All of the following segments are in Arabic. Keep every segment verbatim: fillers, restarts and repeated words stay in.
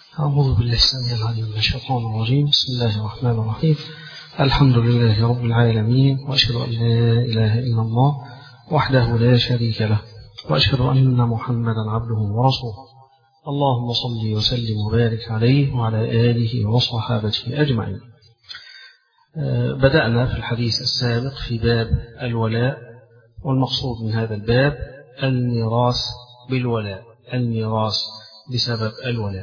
أعوذ بالله السميع العليم من الشيطان الرجيم. بسم الله الرحمن الرحيم. الحمد لله رب العالمين، وأشهد أن لا إله إلا الله وحده لا شريك له، وأشهد أن محمدا عبده ورسوله. اللهم صل وسلم وبارك عليه وعلى آله وصحابته أجمعين. بدأنا في الحديث السابق في باب الولاء، والمقصود من هذا الباب الميراث بالولاء، الميراث بسبب الولاء.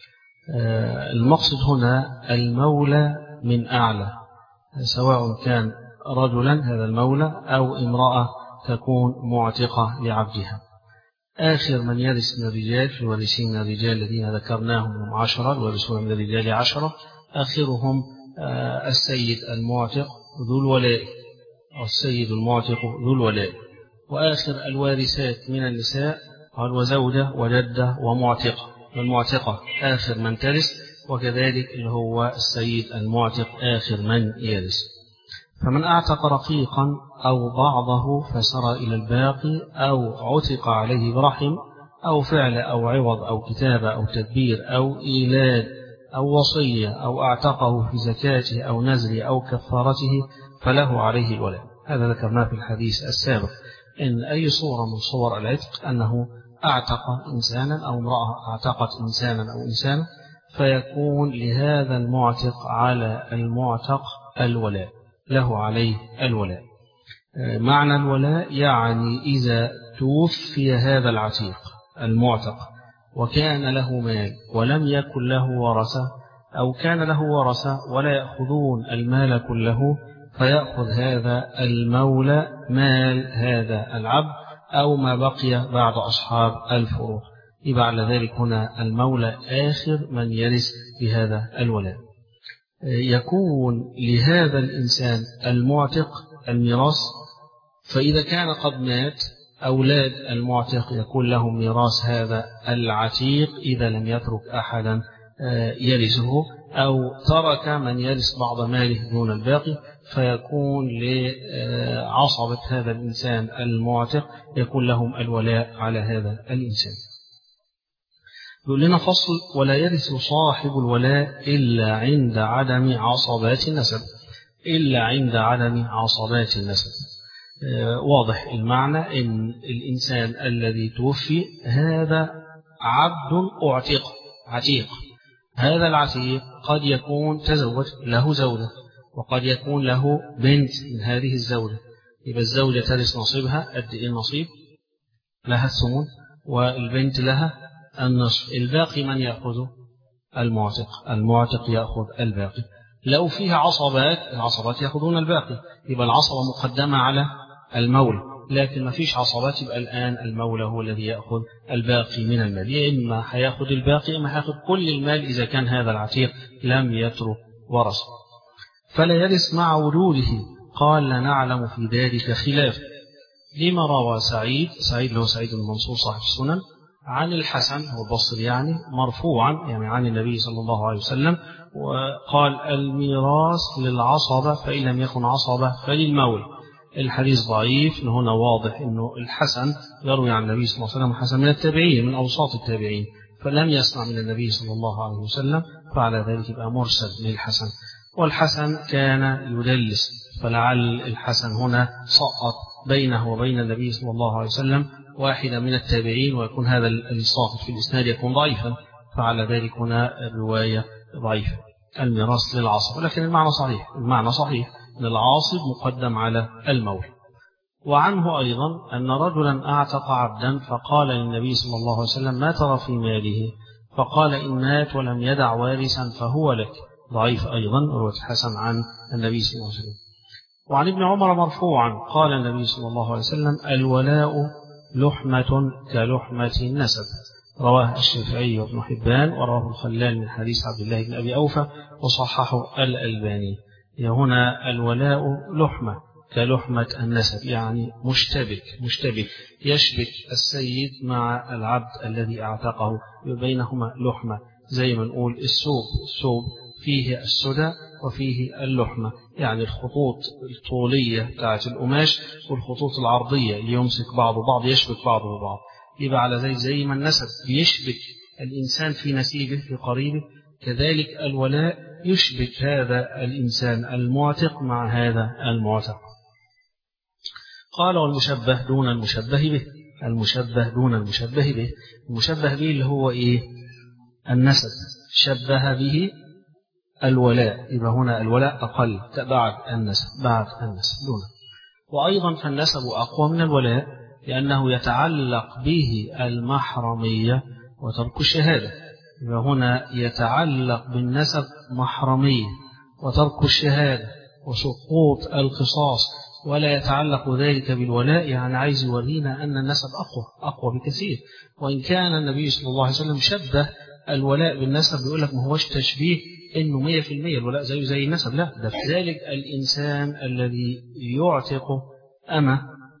المقصد هنا المولى من أعلى، سواء كان رجلا هذا المولى أو امرأة تكون معتقة لعبدها. آخر من يرث من الرجال في الوارثين من الرجال الذين ذكرناهم هم عشرة، الوارثون من الرجال عشرة، آخرهم السيد المعتق ذو الولاء، أو السيد المعتق ذو الولاء. وآخر الوارثات من النساء قال وزوجة وجدة ومعتقة، والمعتقة آخر من ترث، وكذلك اللي هو السيد المعتق آخر من يرث. فمن أعتق رقيقا أو بعضه فسرى إلى الباقي، أو عتق عليه برحم أو فعل أو عوض أو كتابة أو تدبير أو إيلاد أو وصية أو أعتقه في زكاته أو نزل أو كفارته فله عليه الولاء. هذا ذكرناه في الحديث السابق، إن أي صورة من صور العتق أنه أعتق إنسانا أو امرأة أعتقت إنسانا أو إنسانا، فيكون لهذا المعتق على المعتق الولاء، له عليه الولاء. معنى الولاء يعني إذا توفي هذا العتيق المعتق وكان له مال ولم يكن له ورثة، أو كان له ورثة ولا يأخذون المال كله، فيأخذ هذا المولى مال هذا العبد أو ما بقي بعد أصحاب الفروض. يبقى على ذلك هنا المولى آخر من يرث بهذا الولاء. يكون لهذا الإنسان المعتق الميراث، فإذا كان قد مات أولاد المعتق يكون لهم ميراث هذا العتيق إذا لم يترك أحدا يرثه، أو ترك من يرث بعض ماله دون الباقي، فيكون لعصبة هذا الإنسان المعتق يكون لهم الولاء على هذا الإنسان. يقول لنا فصل: ولا يرث صاحب الولاء إلا عند عدم عصبات النسب، إلا عند عدم عصبات النسب. واضح المعنى، إن الإنسان الذي توفي هذا عبد أعتق عتيق، هذا العتيق قد يكون تزوج له زوجة، وقد يكون له بنت من هذه الزوجة. يبقى الزوجة ترث نصيبها قد إيه النصيب؟ لها الثمن، والبنت لها النصف. الباقي من يأخذه؟ المعتق، المعتق يأخذ الباقي. لو فيها عصبات، العصبات يأخذون الباقي، يبقى العصبة مقدمة على المولى. لكن ما فيش عصبات، يبقى الآن المولى هو الذي يأخذ الباقي من المال. يا إما هيأخذ الباقي، إما هيأخذ كل المال إذا كان هذا العتيق لم يترك ورث. فلا يرث مع وجوده. قال: لا نعلم في ذلك خلاف. لما روى سعيد سعيد له سعيد المنصور صاحب السنن عن الحسن هو البصري يعني مرفوعا، يعني عن النبي صلى الله عليه وسلم، وقال: الميراث للعصبة، فإن لم يكن عصبة فللمولى. الحديث ضعيف. هنا واضح أنه الحسن يروي عن النبي صلى الله عليه وسلم، الحسن من التابعين، من أوساط التابعين، فلم يسمع من النبي صلى الله عليه وسلم، فعلى ذلك يبقى مرسل للحسن. والحسن كان يدلس، فلعل الحسن هنا سقط بينه وبين النبي صلى الله عليه وسلم واحدة من التابعين، ويكون هذا الساقط في الإسناد يكون ضعيفا، فعلى ذلك هنا الرواية ضعيفة. الميراث للعاصب، ولكن المعنى صحيح، المعنى صحيح أن العاصب مقدم على المولى. وعنه أيضا أن رجلا أعتق عبدا فقال للنبي صلى الله عليه وسلم: ما ترى في ماله؟ فقال: إن مات ولم يدع وارثا فهو لك. ضعيف أيضا، رواية الحسن عن النبي صلى الله عليه وسلم. وعن ابن عمر مرفوعا قال النبي صلى الله عليه وسلم: الولاء لحمة كلحمة النسب. رواه الشافعي وابن حبان، ورواه الخلال من حديث عبد الله بن أبي أوفى، وصححه الألباني. هنا الولاء لحمة كلحمة النسب، يعني مشتبك مشتبك يشبك السيد مع العبد الذي اعتقه، بينهما لحمة، زي ما نقول الثوب، الثوب فيه السدى وفيه اللحمة، يعني الخطوط الطولية بتاعت القماش والخطوط العرضية اللي يمسك بعض بعض، يشبك بعضه ببعض. يبقى على ذلك زي ما النسب بيشبك الإنسان في نسيبه في قريبه، كذلك الولاء يشبك هذا الإنسان المعتق مع هذا المعتق. قال والمشبه دون المشبه به، المشبه دون المشبه به، المشبه به اللي هو إيه؟ النسب، شبه به الولاء، يبقى هنا الولاء أقل بعد النسب، بعد النسب دون. وأيضا فالنسب أقوى من الولاء لأنه يتعلق به المحرمية وترك الشهادة، يبقى هنا يتعلق بالنسب محرمية وترك الشهادة وسقوط القصاص، ولا يتعلق ذلك بالولاء. يعني عايز يورينا أن النسب أقوى أقوى بكثير، وإن كان النبي صلى الله عليه وسلم شبه الولاء بالنسب، بيقول لك ما هوش تشبيه إنه مية في المية الولاء زيه زي النسب، لا، ده في ذلك الإنسان الذي يعتق أمة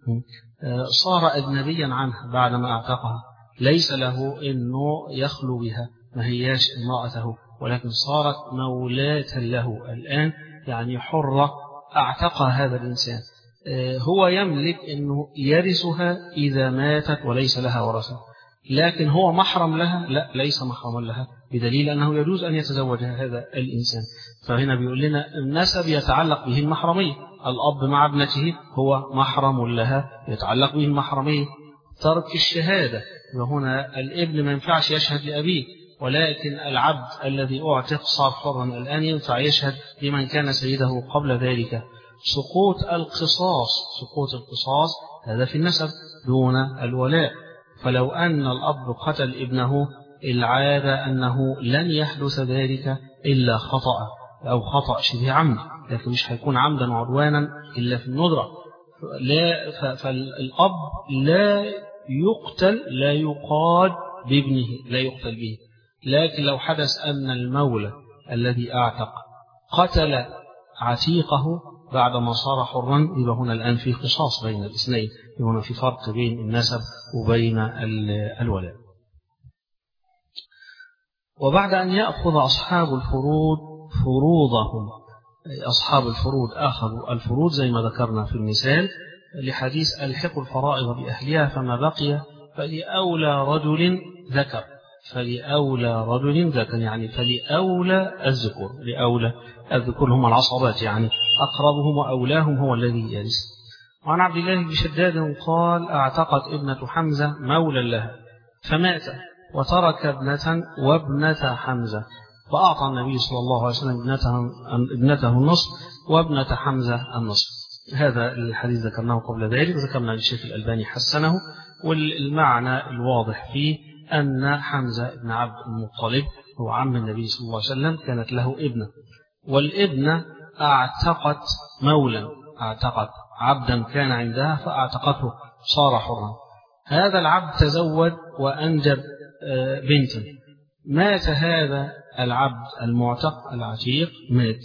صار أجنبيا عنها بعدما أعتقها، ليس له إنه يخلو بها، ما هياش امرأته، ولكن صارت مولاة له الآن، يعني حرة أعتقها هذا الإنسان. هو يملك أنه يرثها إذا ماتت وليس لها ورثة، لكن هو محرم لها؟ لا، ليس محرما لها، بدليل أنه يجوز أن يتزوجها هذا الإنسان. فهنا بيقول لنا النسب يتعلق به المحرمية، الأب مع ابنته هو محرم لها يتعلق به المحرمية. ترك الشهادة، وهنا الابن ما ينفعش يشهد لأبيه، ولكن العبد الذي أعتق صار حرا الآن ينفع يشهد لمن كان سيده قبل ذلك. سقوط القصاص، سقوط القصاص هذا في النسب دون الولاء، فلو أن الأب قتل ابنه العادة أنه لن يحدث ذلك إلا خطأ أو خطأ شبه عمد، لكن مش هيكون عمدا وعدوانا إلا في الندرة. لا، فالأب لا يقتل، لا يقاد بابنه، لا يقتل به. لكن لو حدث أن المولى الذي أعتق قتل عتيقه بعدما صار حرا، يبقى هنا الآن في قصاص بين الاثنين، هنا في فرق بين النسب وبين الولاء. وبعد أن يأخذ أصحاب الفروض فروضهم، أصحاب الفروض أخذوا الفروض زي ما ذكرنا في المثال لحديث ألحقوا الفرائض بأهلها فما بقي فلأولى رجل ذكر، فلأولى رجل ذكر يعني فلأولى الذكور، لأولى الذكور هم العصبات، يعني أقربهم وأولاهم هو الذي يرث. وعن عبد الله بن شداد قال اعتقت ابنة حمزة مولا لها فمات وترك ابنة وابنة حمزة، فأعطى النبي صلى الله عليه وسلم ابنته, ابنته النصف وابنة حمزة النصف. هذا الحديث ذكرناه قبل ذلك، ذكرنا الشيخ الألباني حسنه، والمعنى الواضح فيه أن حمزة بن عبد المطلب هو عم النبي صلى الله عليه وسلم كانت له ابنة، والابنة اعتقت مولا، اعتقت عبدا كان عندها فاعتقته صار حرا. هذا العبد تزوج وأنجب بنتا، مات هذا العبد المعتق العتيق، مات،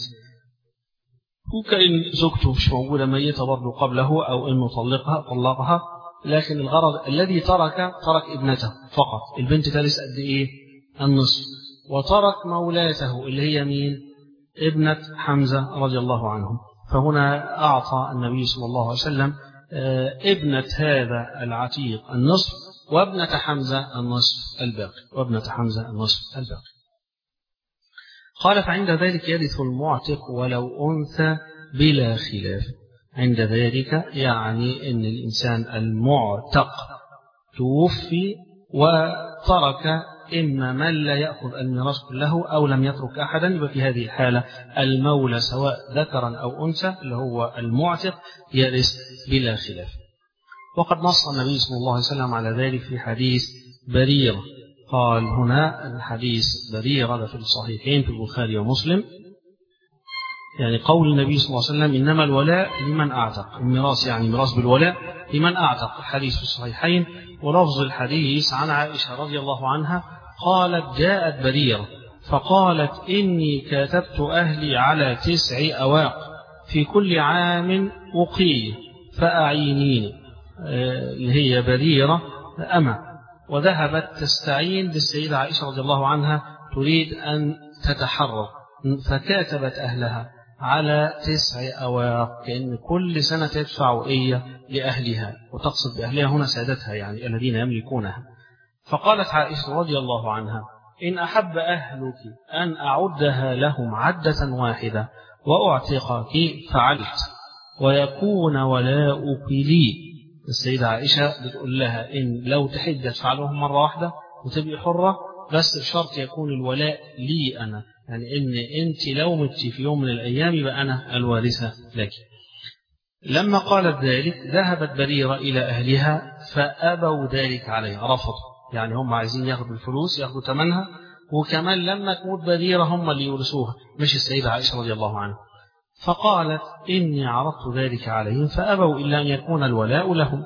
وكأن زوجته مش موجودة ميتة برضه قبله أو أنه طلقها طلقها، لكن الغرض الذي ترك ترك ابنته فقط، البنت ترث قد إيه؟ النصف، وترك مولاته اللي هي مين؟ ابنة حمزة رضي الله عنه. فهنا أعطى النبي صلى الله عليه وسلم ابنة هذا العتيق النصف وابنة حمزة النصف الباقي، وابنة حمزة النصف الباقي. قال فعند ذلك يرث المعتق ولو أنثى بلا خلاف. عند ذلك يعني أن الإنسان المعتق توفي وترك إما من لا يأخذ الميراث كله أو لم يترك أحدا، يبقى في هذه الحالة المولى سواء ذكرا أو أنثى اللي هو المعتق يرث بلا خلاف. وقد نص النبي صلى الله عليه وسلم على ذلك في حديث بريرة، قال هنا الحديث بريرة في الصحيحين في البخاري ومسلم، يعني قول النبي صلى الله عليه وسلم إنما الولاء لمن أعتق، الميراث يعني ميراث بالولاء لمن أعتق، الحديث في الصحيحين. ولفظ الحديث عن عائشة رضي الله عنها قالت جاءت بريرة فقالت إني كاتبت أهلي على تسع أواق في كل عام أقي فأعينيني، اللي هي بريرة أما، وذهبت تستعين بالسيدة عائشة رضي الله عنها تريد أن تتحرر، فكاتبت أهلها على تسع أواق، كأن كل سنة تدفع وقية لأهلها، وتقصد بأهلها هنا سادتها يعني الذين يملكونها. فقالت عائشة رضي الله عنها: إن أحب أهلك أن أعدها لهم عدة واحدة وأعتقك فعلت، ويكون ولاؤك لي. السيدة عائشة بتقول لها إن لو تحب تفعلهم مرة واحدة وتبقي حرة، بس بشرط يكون الولاء لي أنا، يعني إن أنت لو مت في يوم من الأيام يبقى أنا الوارثة لك. لما قالت ذلك ذهبت بريرة إلى أهلها فأبوا ذلك عليها، رفضوا، يعني هم عايزين ياخدوا الفلوس ياخدوا ثمنها، وكمان لما تموت بريرة هم اللي يورثوها مش السيدة عائشة رضي الله عنها. فقالت: إني عرضت ذلك عليهم فأبوا إلا أن يكون الولاء لهم.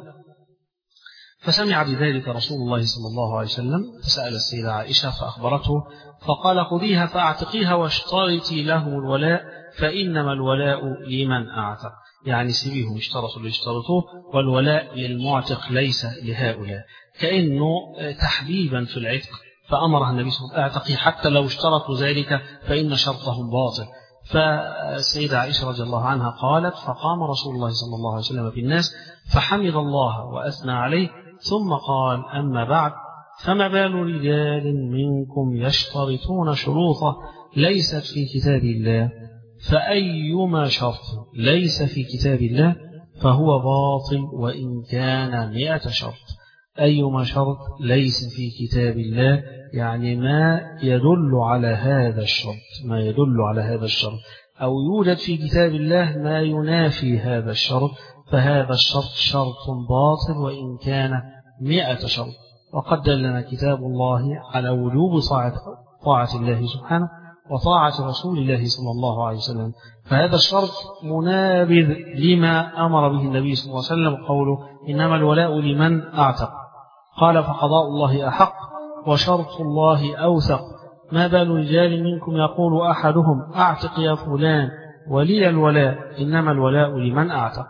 فسمع بذلك رسول الله صلى الله عليه وسلم فسأل السيدة عائشة فأخبرته، فقال: خذيها فأعتقيها واشترطي لهم الولاء، فإنما الولاء لمن أعتق، يعني سيبيهم اشترطوا اللي اشترطوه، والولاء للمعتق ليس لهؤلاء، كأنه تحبيبا في العتق. فأمرها النبي صلى الله عليه وسلم: اعتقي حتى لو اشترطوا ذلك فإن شرطهم باطل. فالسيدة عائشة رضي الله عنها قالت: فقام رسول الله صلى الله عليه وسلم في الناس فحمد الله وأثنى عليه، ثم قال: أما بعد، فما بال رجال منكم يشترطون شروطا ليست في كتاب الله، فأيما شرط ليس في كتاب الله فهو باطل وإن كان مئة شرط. أيما شرط ليس في كتاب الله يعني ما يدل على هذا الشرط، ما يدل على هذا الشرط، أو يوجد في كتاب الله ما ينافي هذا الشرط، فهذا الشرط شرط باطل وإن كان مئة شرط. وقد دلنا كتاب الله على وجوب طاعة الله سبحانه وطاعة رسول الله صلى الله عليه وسلم، فهذا الشرط منابذ لما أمر به النبي صلى الله عليه وسلم، قوله: إنما الولاء لمن أعتق. قال: فقضاء الله أحق وشرط الله أوثق. ما بال رجال منكم يقول أحدهم: أعتق يا فلان ولي الولاء، إنما الولاء لمن أعتق.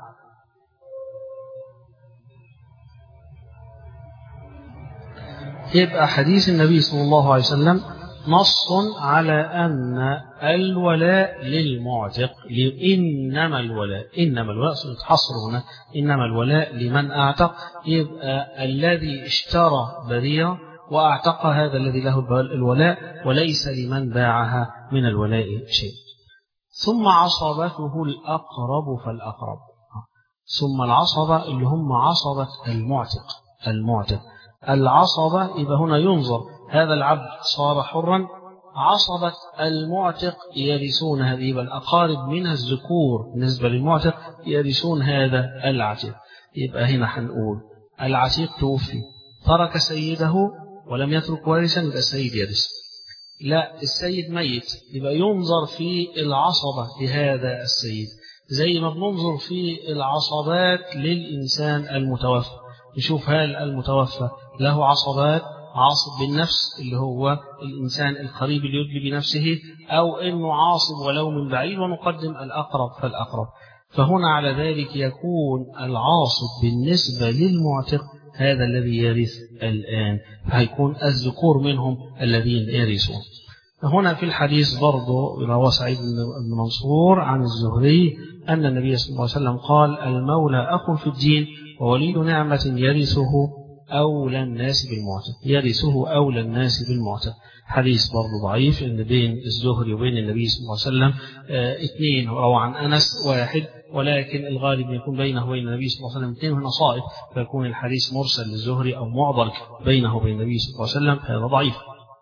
يبقى حديث النبي صلى الله عليه وسلم نص على أن الولاء للمعتق، إنما الولاء إنما الولاء سنتحصر هنا، إنما الولاء لمن أعتق، يبقى الذي اشترى بريرة وأعتق هذا الذي له الولاء، وليس لمن باعها من الولاء شيء. ثم عصبته الأقرب فالأقرب، ثم العصبة اللي هم عصبة المعتق المعتق العصبة يبقى هنا ينظر هذا العبد صار حرا، عصبة المعتق يرثون هذه، يبقى الأقارب منها الذكور بالنسبة للمعتق يرثون هذا العتيق. يبقى هنا هنقول العتيق توفي ترك سيده ولم يترك وارثا، يبقى السيد يرث. لا، السيد ميت، يبقى ينظر في العصبة لهذا السيد، زي ما بننظر في العصبات للإنسان المتوفى، نشوف هل المتوفى له عصبات، عاصب بالنفس اللي هو الإنسان القريب اللي يدلي بنفسه، أو إنه عاصب ولو من بعيد، ونقدم الأقرب فالأقرب. فهنا على ذلك يكون العاصب بالنسبة للمعتق هذا الذي يرث الآن، فهيكون الذكور منهم الذين يرثون. هنا في الحديث برضو رواه سعيد بن منصور عن الزهري أن النبي صلى الله عليه وسلم قال: المولى أخ في الدين وولي نعمة يرثه أولى الناس بالمعتق، يرثه أولى الناس بالمعتق. حديث برضو ضعيف، إن بين الزهري وبين النبي صلى الله عليه وسلم اه اثنين، روى عن أنس واحد، ولكن الغالب يكون بينه وبين النبي صلى الله عليه وسلم اثنين نصائف، فيكون الحديث مرسل للزهري أو معضل بينه وبين النبي صلى الله عليه وسلم، هذا ضعيف.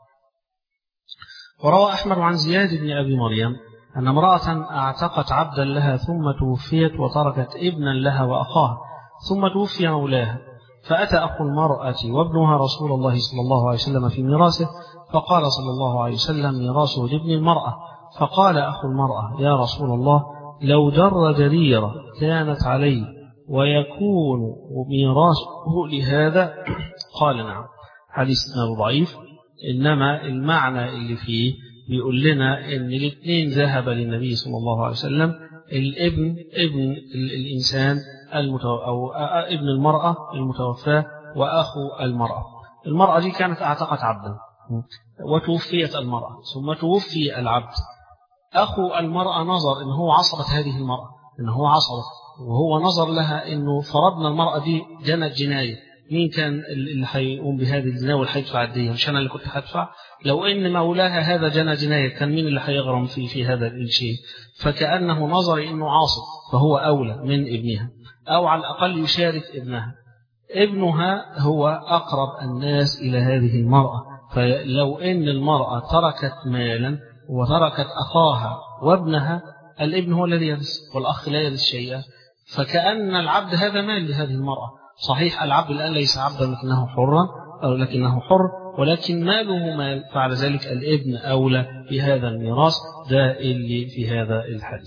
وروى أحمد عن زياد بن أبي مريم أن امرأة أعتقت عبدا لها ثم توفيت وتركت ابنا لها وأخاها، ثم توفي مولاها، فأتى أخو المرأة وابنها رسول الله صلى الله عليه وسلم في ميراثه، فقال صلى الله عليه وسلم: ميراثه لابن المرأة. فقال أخو المرأة: يا رسول الله، لو جر جريرة كانت علي ويكون ميراثه لهذا؟ قال: نعم. حديثنا ضعيف، إنما المعنى اللي فيه بيقول لنا إن الاثنين ذهب للنبي صلى الله عليه وسلم، الابن ابن الإنسان المتوفى أو ابن المرأة المتوفاة وأخو المرأة. المرأة دي كانت أعتقت عبدا وتوفيت المرأة ثم توفي العبد. أخو المرأة نظر إن هو عصبت هذه المرأة، إن هو عصبت، وهو نظر لها إنه فرضنا المرأة دي جنت جناية، مين كان اللي هيقوم بهذه الجناية واللي هيدفع الدية؟ مش أنا اللي كنت هدفع؟ لو إن مولاها هذا جنى جناية كان مين اللي هيغرم في في هذا الشيء؟ فكأنه نظر إنه عاصب فهو أولى من ابنها، أو على الأقل يشارك ابنها. ابنها هو أقرب الناس إلى هذه المرأة، فلو إن المرأة تركت مالا وتركت أخاها وابنها، الابن هو الذي يرث والأخ لا يرث شيئا، فكأن العبد هذا مال لهذه المرأة. صحيح العبد الآن ليس عبدا لكنه حرا أو لكنه حر، ولكن ماله مال، فعلى ذلك الابن أولى بهذا الميراث. ده اللي في هذا الحديث.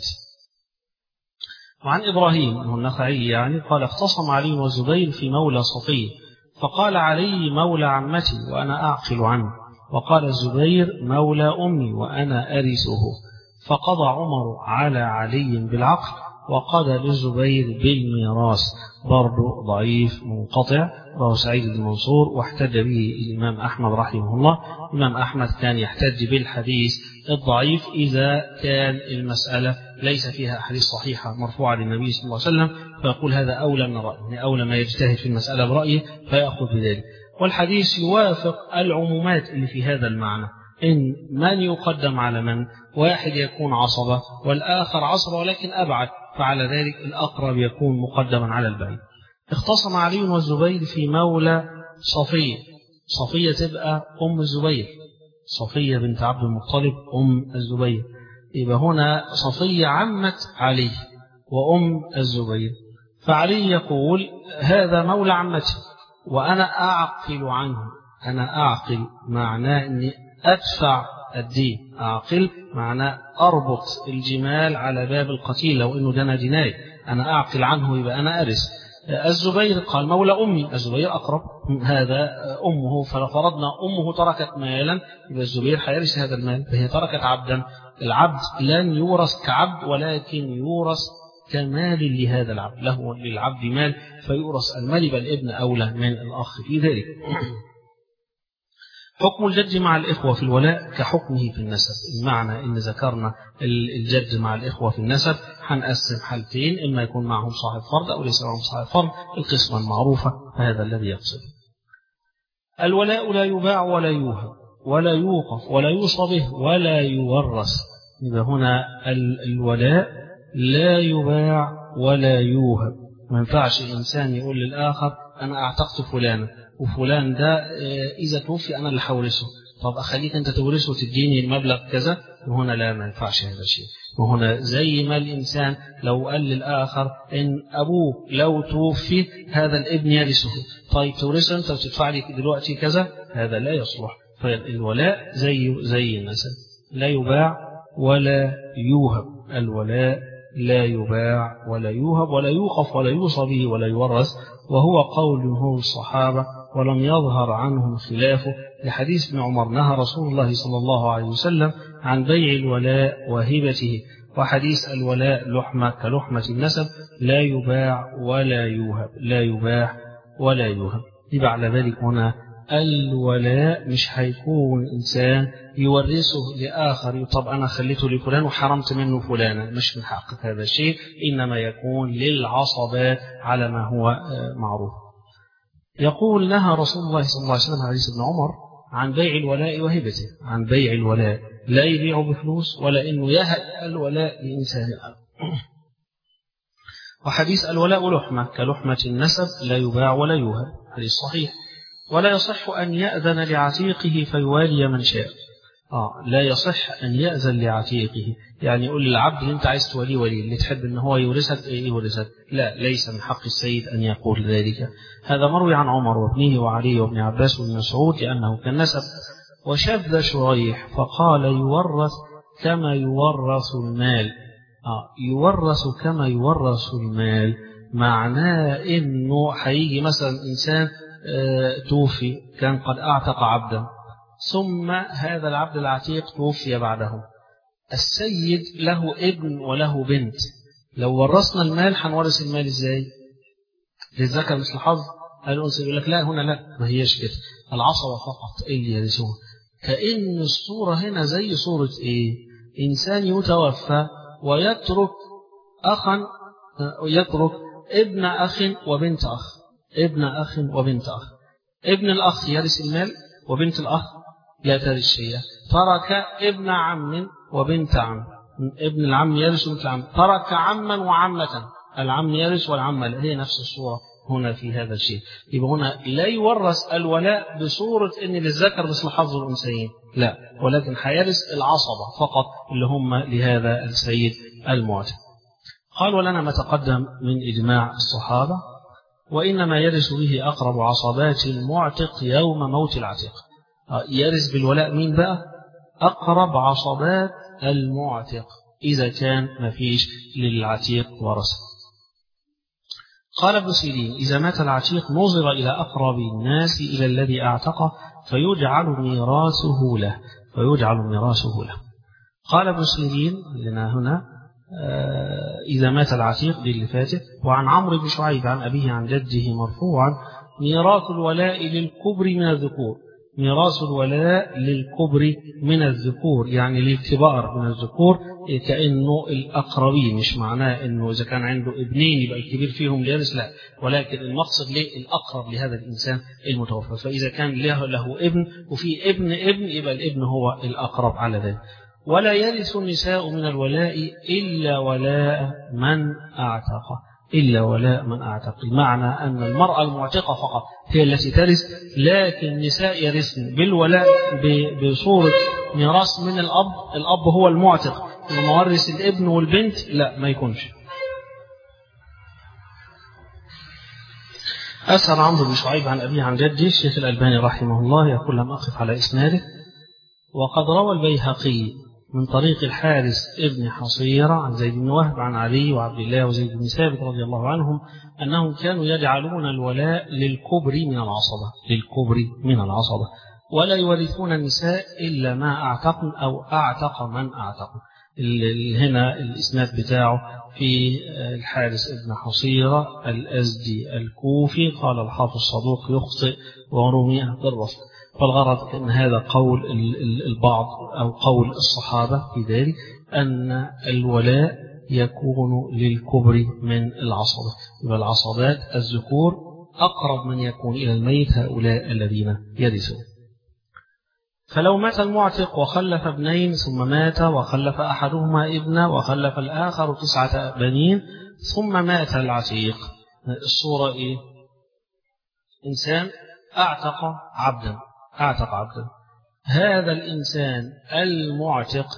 وعن إبراهيم النخعي يعني قال اختصم علي والزبير في مولى صفية، فقال علي مولى عمتي وأنا أعقل عنه، وقال الزبير مولى أمي وأنا أرثه، فقضى عمر على علي بالعقل وقضى للزبير بالميراث. برضو ضعيف منقطع، رواه سعيد بن منصور واحتج به الإمام أحمد رحمه الله. الإمام أحمد كان يحتج بالحديث الضعيف إذا كان المسألة ليس فيها أحاديث صحيحة مرفوعة للنبي صلى الله عليه وسلم، فيقول هذا أولى من رأيه، يعني أولى ما يجتهد في المسألة برأيه فيأخذ بذلك. والحديث يوافق العمومات اللي في هذا المعنى، إن من يقدم على من، واحد يكون عصبة والآخر عصبة ولكن أبعد، فعلى ذلك الأقرب يكون مقدما على البعيد. اختصم علي والزبير في مولى صفية. صفية تبقى أم الزبير، صفية بنت عبد المطلب أم الزبير، يبقى هنا صفية عمة علي وأم الزبير. فعلي يقول هذا مولى عمتي وأنا أعقل عنه. أنا أعقل معناه أني أدفع الدين، أعقل معناه أربط الجمال على باب القتيل لو أنه دنا جناية، أنا أعقل عنه يبقى أنا أرث. الزبير قال مولى أمي، الزبير أقرب، هذا أمه، فلو فرضنا أمه تركت مالا يبقى الزبير حيرث هذا المال، فهي تركت عبدا، العبد لن يورث كعبد ولكن يورث كمال لهذا العبد، له للعبد مال فيورث المال، بل الابن أولى من الأخ في ذلك. حكم الجد مع الإخوة في الولاء كحكمه في النسب. المعنى إن ذكرنا الجد مع الإخوة في النسب هنقسم حالتين، إما يكون معهم صاحب فرض أو ليس معهم صاحب فرض، القسمة المعروفة، فهذا الذي يقصد. الولاء لا يباع ولا يوهب ولا يوقف ولا يوصى به ولا يورث. إذا هنا الولاء لا يباع ولا يوهب، ما ينفعش إنسان يقول للآخر أنا أعتقت فلانا وفلان ده إذا توفي أنا اللي حورثه، طب أخليك أنت تورثه وتديني المبلغ كذا، وهنا لا، ما ينفعش هذا الشيء. وهنا زي ما الإنسان لو قال للآخر إن أبوه لو توفي هذا الابن يرثه، طيب تورثه أنت وتدفع لي دلوقتي كذا، هذا لا يصلح. فالولاء زي زي النسب، لا يباع ولا يوهب. الولاء لا يباع ولا يوهب ولا يوقف ولا يوصى به ولا يورث، وهو قول جمهور الصحابة ولم يظهر عنهم خلافه، لحديث ابن عمر نهى رسول الله صلى الله عليه وسلم عن بيع الولاء وهبته، وحديث الولاء لحمة كلحمة النسب، لا يباع ولا يوهب، لا يباع ولا يوهب. يبقى على ذلك هنا الولاء مش هيكون إنسان يورثه لآخر، طب أنا خليته لفلان وحرمت منه فلانا، مش من حقك هذا الشيء، إنما يكون للعصبات على ما هو معروف. يقول نهى رسول الله صلى الله عليه وسلم حديث ابن عمر عن بيع الولاء وهبته، عن بيع الولاء، لا يبيع بفلوس ولا إنه يهب الولاء لإنسان. وحديث الولاء لحمة كلحمة النسب، لا يباع ولا يوهب، حديث صحيح. ولا يصح أن يأذن لعتيقه فيوالي من شاء. آه لا يصح أن يأذن لعتيقه، يعني يقول للعبد اللي أنت عايز توليه ولي، اللي تحب أن هو يورثك إيه يورثك، لا، ليس من حق السيد أن يقول ذلك. هذا مروي عن عمر وابنه وعلي وابن عباس وابن مسعود لأنه كان نسب. وشذ شريح فقال يورث كما يورث المال. آه يورث كما يورث المال معناه إنه هيجي مثلا إنسان توفي كان قد أعتق عبدا، ثم هذا العبد العتيق توفي بعده، السيد له ابن وله بنت، لو ورثنا المال هنورث المال ازاي؟ للذكر مثل حظ الأنثى. يقول لك لا، هنا لا، ما هيش كده، العصبة فقط اللي يرثون. كأن الصورة هنا زي صورة ايه؟ إنسان يتوفى ويترك أخا، يترك ابن أخ وبنت أخ، ابن أخ وبنت أخ. ابن الأخ يرث المال وبنت الأخ لا ترث شيئا. ترك ابن عم وبنت عم، ابن العم يرث وبنت العم. ترك عما وعمة، العم يرث والعمة لا، هي نفس الصورة هنا في هذا الشيء. يبقى هنا لا يورث الولاء بصورة ان للذكر مثل حظ الانثيين، لا، ولكن هيرث العصبة فقط اللي هم لهذا السيد المعتق. قال ولنا ما تقدم من إجماع الصحابة، وإنما يرث به أقرب عصبات المعتق يوم موت العتيق. يرث بالولاء مين بقى؟ أقرب عصبات المعتق إذا كان ما فيش للعتيق ورثة. قال ابن سيرين إذا مات العتيق نظر إلى أقرب الناس إلى الذي أعتقه فيجعل ميراثه له فيجعل ميراثه له. قال ابن سيرين لنا هنا آه إذا مات العتيق دي اللي فاتت. وعن عمرو بن شعيب عن أبيه عن جده مرفوعا ميراث الولاء للكبر من الذكور، ميراث الولاء للكبر من الذكور يعني للكبار من الذكور، كأنه الأقربين، مش معناه أنه إذا كان عنده ابنين يبقى الكبير فيهم ليرث، لا، ولكن المقصد ليه الأقرب لهذا الإنسان المتوفى. فإذا كان له, له ابن وفي ابن ابن يبقى الابن هو الأقرب على ذلك. ولا يرث النساء من الولاء إلا ولاء من أعتق، إلا ولاء من أعتق، المعنى أن المرأة المعتقة فقط هي التي ترث، لكن النساء يرثن بالولاء بصورة ميراث من الأب، الأب هو المعتق، ومورث الابن والبنت لا ما يكونش. أسأل عمرو بن شعيب عن أبيه عن جده الشيخ الألباني رحمه الله يقول لم أقف على إسناده. وقد روى البيهقي من طريق الحارث ابن حصيرة عن زيد بن وهب عن علي وعبد الله وزيد بن ثابت رضي الله عنهم أنهم كانوا يجعلون الولاء للكبر من العصبة للكبر من العصبة ولا يورثون النساء إلا ما أعتقن أو أعتق من أعتقن. هنا الإسناد بتاعه في الحارث ابن حصيرة الأزدي الكوفي. قال الحافظ صدوق يخطئ ورمي بالرفض، فالغرض أن هذا قول البعض أو قول الصحابة في ذلك أن الولاء يكون للكبر من العصبة، يبقى العصبات الذكور أقرب من يكون إلى الميت هؤلاء الذين يرثون. فلو مات المعتق وخلف ابنين ثم مات وخلف أحدهما ابنا وخلف الآخر تسعة بنين ثم مات العتيق، الصورة إيه؟ إنسان أعتق عبدا أعتق عبدا هذا الإنسان المعتق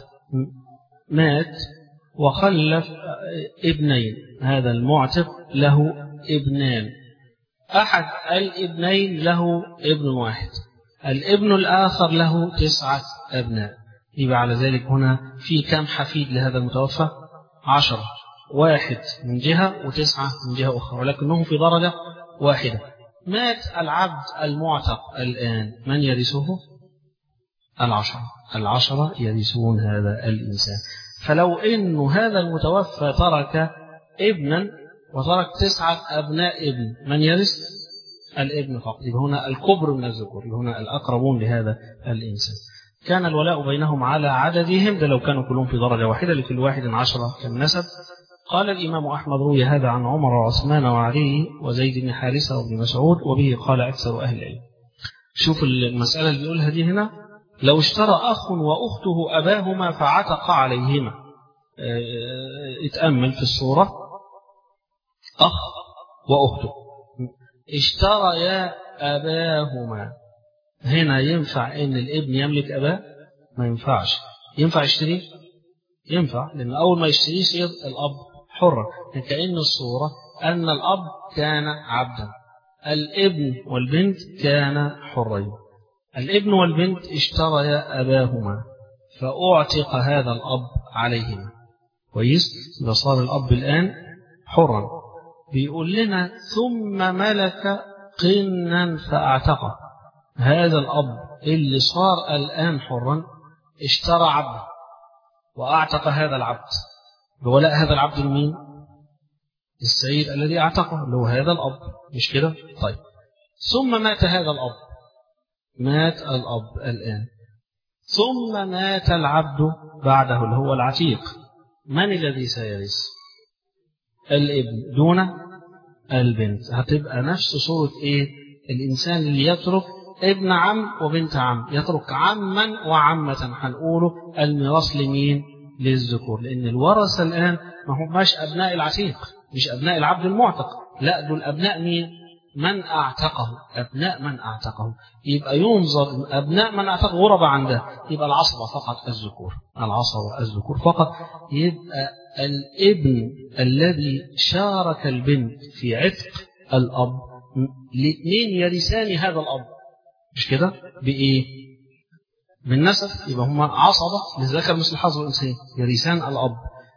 مات وخلف ابنين، هذا المعتق له ابنان، أحد الابنين له ابن واحد، الابن الآخر له تسعة أبناء، يبقى على ذلك هنا في كم حفيد لهذا المتوفى؟ عشرة، واحد من جهة وتسعة من جهة أخرى، ولكنهم في درجة واحدة. مات العبد المعتق الآن، من يرثه؟ العشرة، العشرة يرثون هذا الإنسان. فلو إنه هذا المتوفى ترك ابنا وترك تسعة أبناء ابن، من يرث؟ الابن فقط. هنا الكبر من الذكور، هنا الأقربون لهذا الإنسان. كان الولاء بينهم على عددهم، ده لو كانوا كلهم في درجة واحدة لكل واحد عشرة كالنسب. قال الإمام أحمد روي هذا عن عمر وعثمان وعلي وزيد بن حارثة وابن مسعود وبه قال أكثر أهل العلم. شوف المسألة اللي بيقولها دي هنا، لو اشترى أخ وأخته أباهما فعتق عليهما، اتأمل في الصورة، أخ وأخته اشتريا أباهما، هنا ينفع إن الابن يملك أباه؟ ما ينفعش. ينفع يشتريه؟ ينفع، لأن أول ما يشتريه يصير الأب حرا، كأن الصورة أن الأب كان عبدا، الابن والبنت كان حرين. الابن والبنت اشتريا أباهما فأعتق هذا الأب عليهما، كويس؟ إذا صار الأب الآن حرا. بيقول لنا ثم ملك قنا فأعتقه، هذا الأب اللي صار الآن حرا اشترى عبدا وأعتق هذا العبد، بولاء هذا العبد لمين؟ السيد الذي أعتقه اللي هو هذا الأب، مش كده؟ طيب، ثم مات هذا الأب، مات الأب الآن، ثم مات العبد بعده اللي هو العتيق، من الذي سيرث؟ الابن دون البنت. هتبقى نفس صورة إيه؟ الإنسان اللي يترك ابن عم وبنت عم، يترك عما وعمة، هنقوله الميراث لمين؟ للذكور، لأن الورثة الآن ما هماش أبناء العتيق، مش أبناء العبد المعتق، لا دول أبناء مين؟ من أعتقه، أبناء من أعتقه. يبقى ينظر أبناء من أعتقه غربة عنده، يبقى العصبة فقط الذكور، العصبة الذكور فقط. يبقى الابن الذي شارك البنت في عتق الأب، الاثنين يرثان هذا الأب، مش كده؟ بإيه؟ بالنسب، يبقى هما عصبة للذكر مثل حظ الأنثيين، يرثان الأب.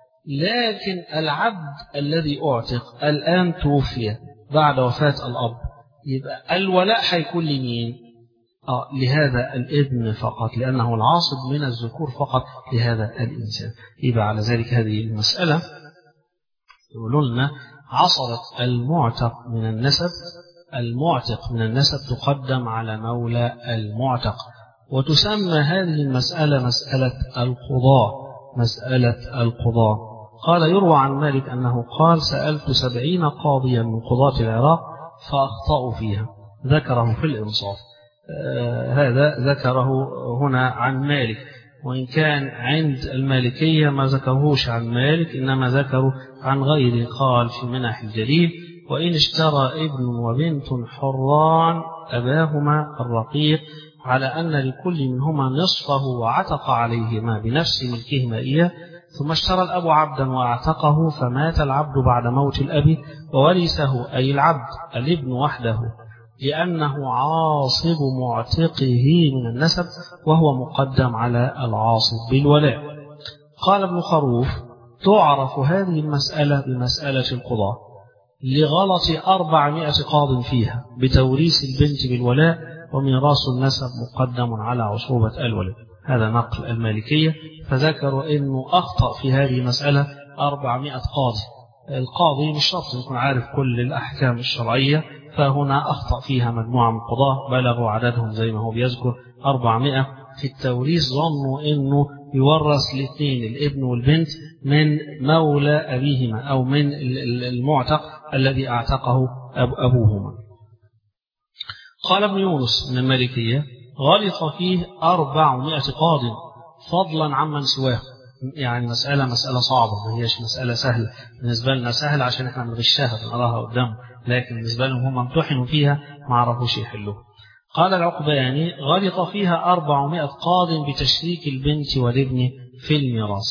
لكن العبد الذي أعتق الآن توفي بعد وفاة الأب، يبقى الولاء هيكون لمين؟ آه لهذا الابن فقط، لأنه العاصب من الذكور فقط لهذا الإنسان. يبقى على ذلك هذه المسألة يقولون لنا عصبة المعتق من النسب، المعتق من النسب تقدم على مولى المعتق، وتسمى هذه المسألة مسألة القضاء، مسألة القضاء. قال يروى عن مالك أنه قال سألت سبعين قاضيا من قضاة العراق فأخطأوا فيها، ذكره في الإنصاف. آه هذا ذكره هنا عن مالك، وإن كان عند المالكية ما ذكرهوش عن مالك، إنما ذكروا عن غيره. قال في منح الجليل وإن اشترى ابن وبنت حران أباهما الرقيق على أن لكل منهما نصفه وعتق عليهما بنفس ملكهما إياه، ثم اشترى الأب عبدا واعتقه فمات العبد بعد موت الأب وورثه أي العبد الابن وحده، لأنه عاصب معتقه من النسب وهو مقدم على العاصب بالولاء. قال ابن خروف تعرف هذه المسألة بمسألة القضاء لغلط أربعمائة قاض فيها بتوريث البنت بالولاء، وميراث النسب مقدم على عصوبة الولد. هذا نقل المالكية، فذكروا أنه أخطأ في هذه المسألة أربعمائة قاضي. القاضي مش شرط يكون عارف كل الأحكام الشرعية، فهنا أخطأ فيها مجموعة من القضاة بلغوا عددهم زي ما هو بيذكر أربعمائة. في التوريث ظنوا أنه يورث الاثنين الابن والبنت من مولى أبيهما أو من المعتق الذي أعتقه أبوهما. قال ابن يونس من المالكية غلط فيه أربعمائة قاض فضلا عمن سواه. يعني مسألة مسألة صعبة، ما هيش مسألة سهلة بالنسبة لنا، سهلة عشان احنا بنغشها بنراها قدام، لكن بالنسبة لهم هم امتحنوا فيها ما عرفوش يحلوها. قال العقباني غلط فيها أربعمائة قاض بتشريك البنت والابن في الميراث.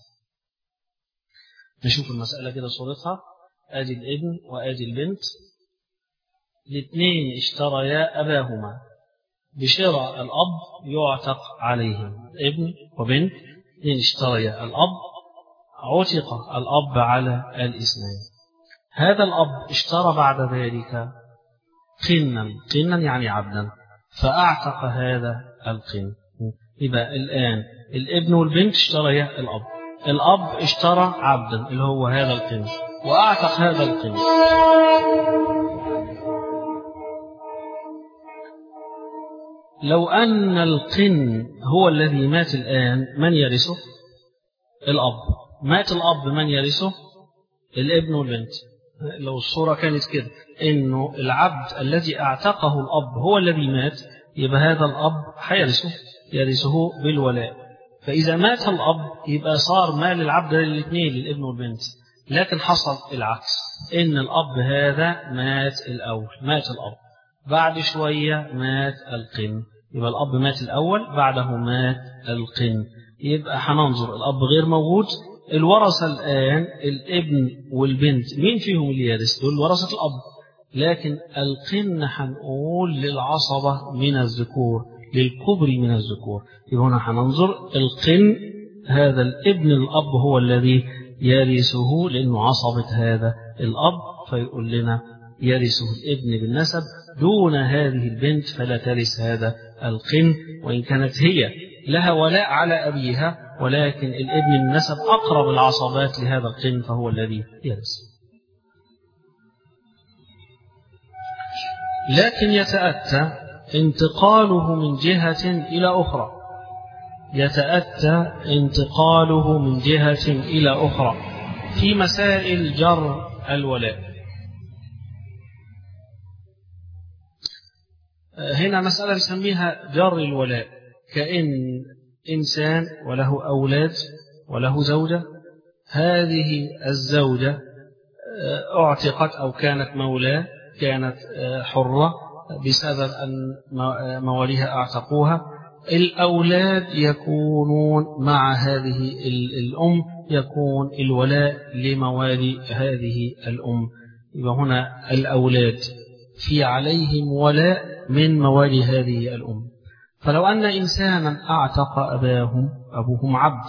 نشوف المسألة كده صورتها، آدي الابن وآدي البنت، الاثنين اشتريا أباهما بشراء الأب يعتق عليهم، ابن وبنت اثنين اشتريا الأب، عتق الأب على الاثنين. هذا الأب اشترى بعد ذلك قنا، قنا يعني عبدا، فأعتق هذا القن. يبقى الآن الابن والبنت اشتريا الأب، الأب اشترى عبدا اللي هو هذا القن وأعتق هذا القن. لو أن القن هو الذي مات الآن من يرثه؟ الأب. مات الأب من يرثه؟ الابن والبنت. لو الصورة كانت كده إنه العبد الذي اعتقه الأب هو الذي مات، يبقى هذا الأب حيرثه، يرثه بالولاء. فإذا مات الأب يبقى صار مال العبد للاثنين للابن والبنت. لكن حصل العكس، إن الأب هذا مات الأول، مات الأب، بعد شوية مات القن، يبقى الأب مات الأول بعده مات القن. يبقى هننظر الأب غير موجود، الورثة الآن الابن والبنت مين فيهم اللي يرث؟ دول ورثة الأب، لكن القن هنقول للعصبة من الذكور، للكبر من الذكور. يبقى هنا هننظر القن هذا الابن الأب هو الذي يرثه لأنه عصبة هذا الأب، فيقول لنا يرثه الابن بالنسب دون هذه البنت فلا ترث هذا القن، وإن كانت هي لها ولاء على أبيها، ولكن الابن بالنسب أقرب العصبات لهذا القن فهو الذي يرث. لكن يتأتى انتقاله من جهة إلى أخرى، يتأتى انتقاله من جهة إلى أخرى في مسائل جر الولاء. هنا مسألة بسميها جر الولاء، كأن إنسان وله أولاد وله زوجة، هذه الزوجة اعتقت أو كانت مولاه، كانت حرة بسبب أن مواليها اعتقوها. الأولاد يكونون مع هذه الأم، يكون الولاء لموالي هذه الأم. يبقى هنا الأولاد في عليهم ولاء من موالي هذه الأم. فلو أن إنسانا أعتق أباهم، أبوهم عبد،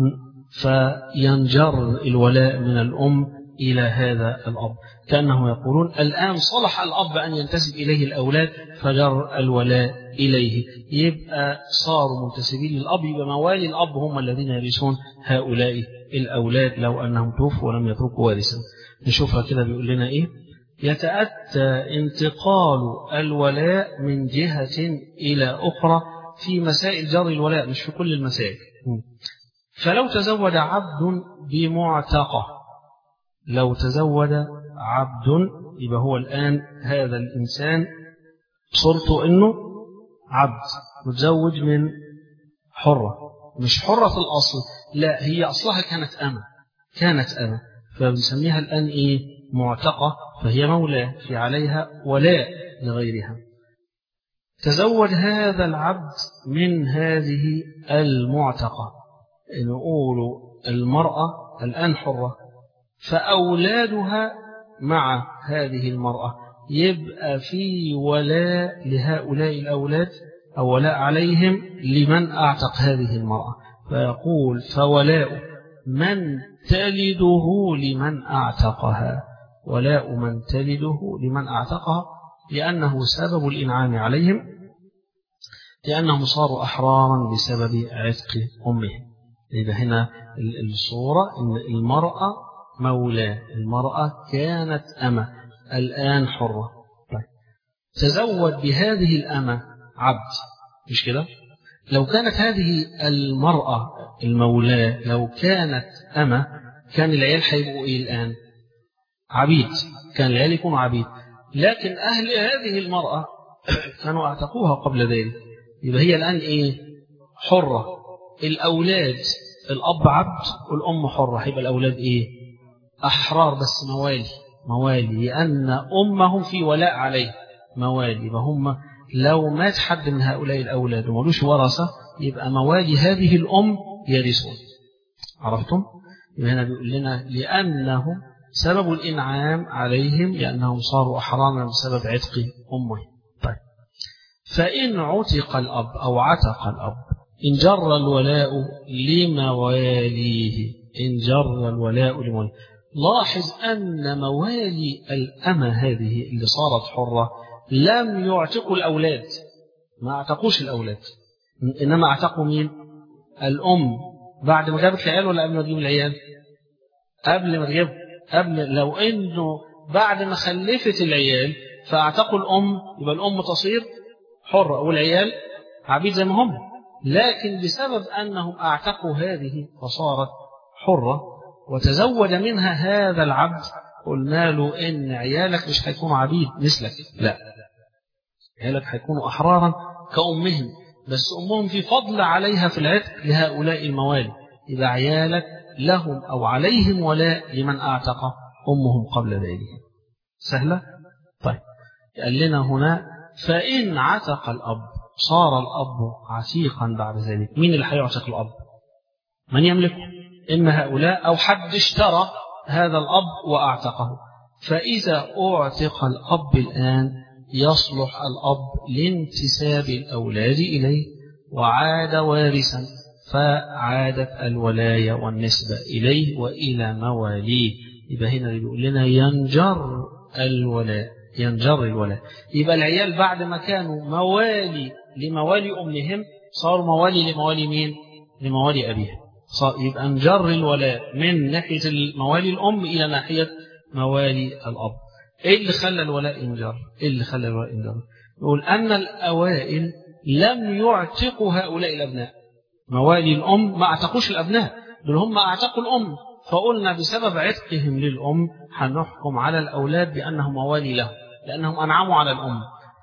فينجر الولاء من الأم إلى هذا الأب، كأنه يقولون الآن صلح الأب أن ينتسب إليه الأولاد فجر الولاء إليه، يبقى صاروا منتسبين للأب، يبقى موالي الأب هم الذين يرثون هؤلاء الأولاد لو أنهم توفوا ولم يتركوا وارثا. نشوفها كده بيقول لنا إيه: يتأتى انتقال الولاء من جهة إلى أخرى في مسائل جر الولاء، مش في كل المسائل. فلو تزوج عبد بمعتقة، لو تزوج عبد يبقى هو الآن هذا الإنسان صورته إنه عبد متزوج من حرة، مش حرة في الأصل، لا هي أصلها كانت أمة، كانت أمة، فبنسميها الآن إيه؟ معتقة، فهي مولاه في عليها ولاء لغيرها. تزوج هذا العبد من هذه المعتقة، نقول المرأة الآن حرة، فأولادها مع هذه المرأة، يبقى في ولاء لهؤلاء الأولاد أو ولاء عليهم لمن أعتق هذه المرأة. فيقول فولاء من تلده لمن أعتقها، ولاء من تلده لمن أعتقها، لأنه سبب الإنعام عليهم، لأنهم صاروا أحرارا بسبب عتق أمهم. إذا هنا الصورة إن المرأة مولاه، المرأة كانت أمة الآن حرة. طيب. تزوج بهذه الأمة عبد، مش كده؟ لو كانت هذه المرأة المولاه لو كانت أمة، كان العيال هيبقوا إيه الآن؟ عبيد، كان العيال يكونوا عبيد. لكن أهل هذه المرأة كانوا اعتقوها قبل ذلك، يبقى هي الآن إيه؟ حرة. الأولاد الأب عبد والأم حرة، هيبقى الأولاد إيه؟ أحرار بس موالي، موالي لأن أمهم في ولاء عليه موالي، وهم لو مات حد من هؤلاء الأولاد ومالوش ورثة يبقى موالي هذه الأم يرثون. عرفتم؟ يبقى هنا بيقول لنا لأنه سبب الإنعام عليهم، لأنهم صاروا أحرارا بسبب عتق أمهم. طيب. فإن عتق الأب أو عتق الأب إن جر الولاء لمواليه، إن جر الولاء لمواليه. لاحظ أن موالي الأمة هذه اللي صارت حرة لم يعتقوا الأولاد، ما اعتقوش الأولاد، إنما اعتقوا مين؟ الأم. بعد ما جابت العيال ولا قبل ما تجيب العيال؟ قبل ما تجيب، قبل. لو إنه بعد ما خلفت العيال فاعتقوا الأم، يبقى الأم تصير حرة والعيال عبيد زي ما هم، لكن بسبب أنهم اعتقوا هذه فصارت حرة، وتزوج منها هذا العبد، قلنا له إن عيالك مش هيكونوا عبيد مثلك، لا، عيالك هيكونوا أحرارا كأمهم، بس أمهم في فضل عليها في العتق لهؤلاء الموالي، إذا عيالك لهم أو عليهم ولاء لمن أعتق أمهم قبل ذلك. سهلة؟ طيب. قال لنا هنا فإن عتق الأب صار الأب عتيقا بعد ذلك. مين اللي هيعتق الأب؟ من يملكه؟ إما هؤلاء أو حد اشترى هذا الأب وأعتقه. فإذا أعتق الأب الآن يصلح الأب لانتساب الأولاد إليه وعاد وارثا، فعادت الولاية والنسبة إليه وإلى مواليه. يبقى هنا بيقول لنا ينجر الولاء، ينجر الولاء. يبقى العيال بعد ما كانوا موالي لموالي أمهم صاروا موالي لموالي مين؟ لموالي أبيهم. يبقى انجر الولاء من ناحية موالي الأم إلى ناحية موالي الأب. إيه اللي خلى الولاء ينجر؟ إيه اللي خلى الولاء ينجر؟ يقول أن الأوائل لم يعتقوا هؤلاء الأبناء. موالي الأم ما اعتقوش الأبناء، دول هم اعتقوا الأم، فقلنا بسبب عتقهم للأم هنحكم على الأولاد بأنهم موالي له، لأنهم أنعموا على الأم.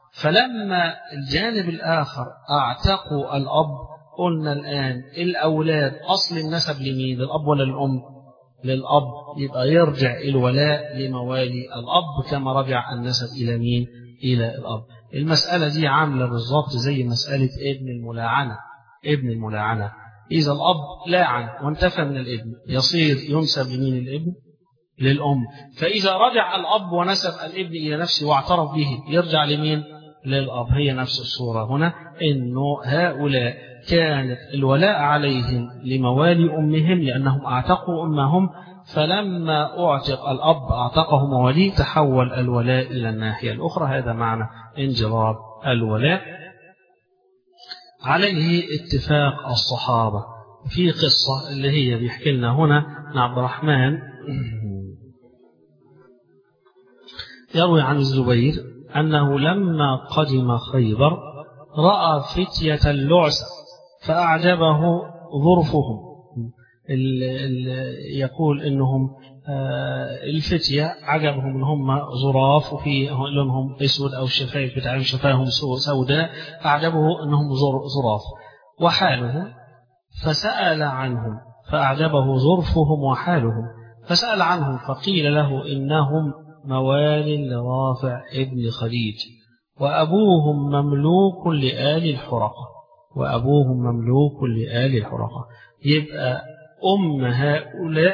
فلما الجانب الآخر اعتقوا الأب، قلنا الآن الأولاد أصل النسب لمين؟ للأب ولا للأم؟ للأب، يبقى يرجع الولاء لموالي الأب كما رجع النسب إلى مين؟ إلى الأب. المسألة دي عاملة بالضبط زي مسألة ابن الملاعنة. ابن الملاعنة إذا الأب لاعن وانتفى من الابن يصير ينسب لمين الابن؟ للأم. فإذا رجع الأب ونسب الابن إلى نفسه واعترف به يرجع لمين؟ للأب. هي نفس الصورة هنا، إنه هؤلاء كانت الولاء عليهم لموالي أمهم لأنهم أعتقوا أمهم، فلما أعتق الأب أعتقه مواليه تحول الولاء إلى الناحية الأخرى. هذا معنى انجرار الولاء. عليه اتفاق الصحابة في قصة اللي هي بيحكي لنا هنا عبد الرحمن يروي عن الزبير أنه لما قدم خيبر رأى فتية اللعس فأعجبه ظرفهم. ال ال يقول إنهم الفتية عجبهم إن هم ظراف وفي لونهم أسود أو الشفايف بتاعهم شفاهم سوداء، أعجبه إنهم ظراف وحالهم، فسأل عنهم فأعجبه ظرفهم وحالهم، فسأل عنهم فقيل له إنهم موال لرافع ابن خديج وأبوهم مملوك لآل الحرقة. وأبوهم مملوك لآل الحرقة. يبقى أم هؤلاء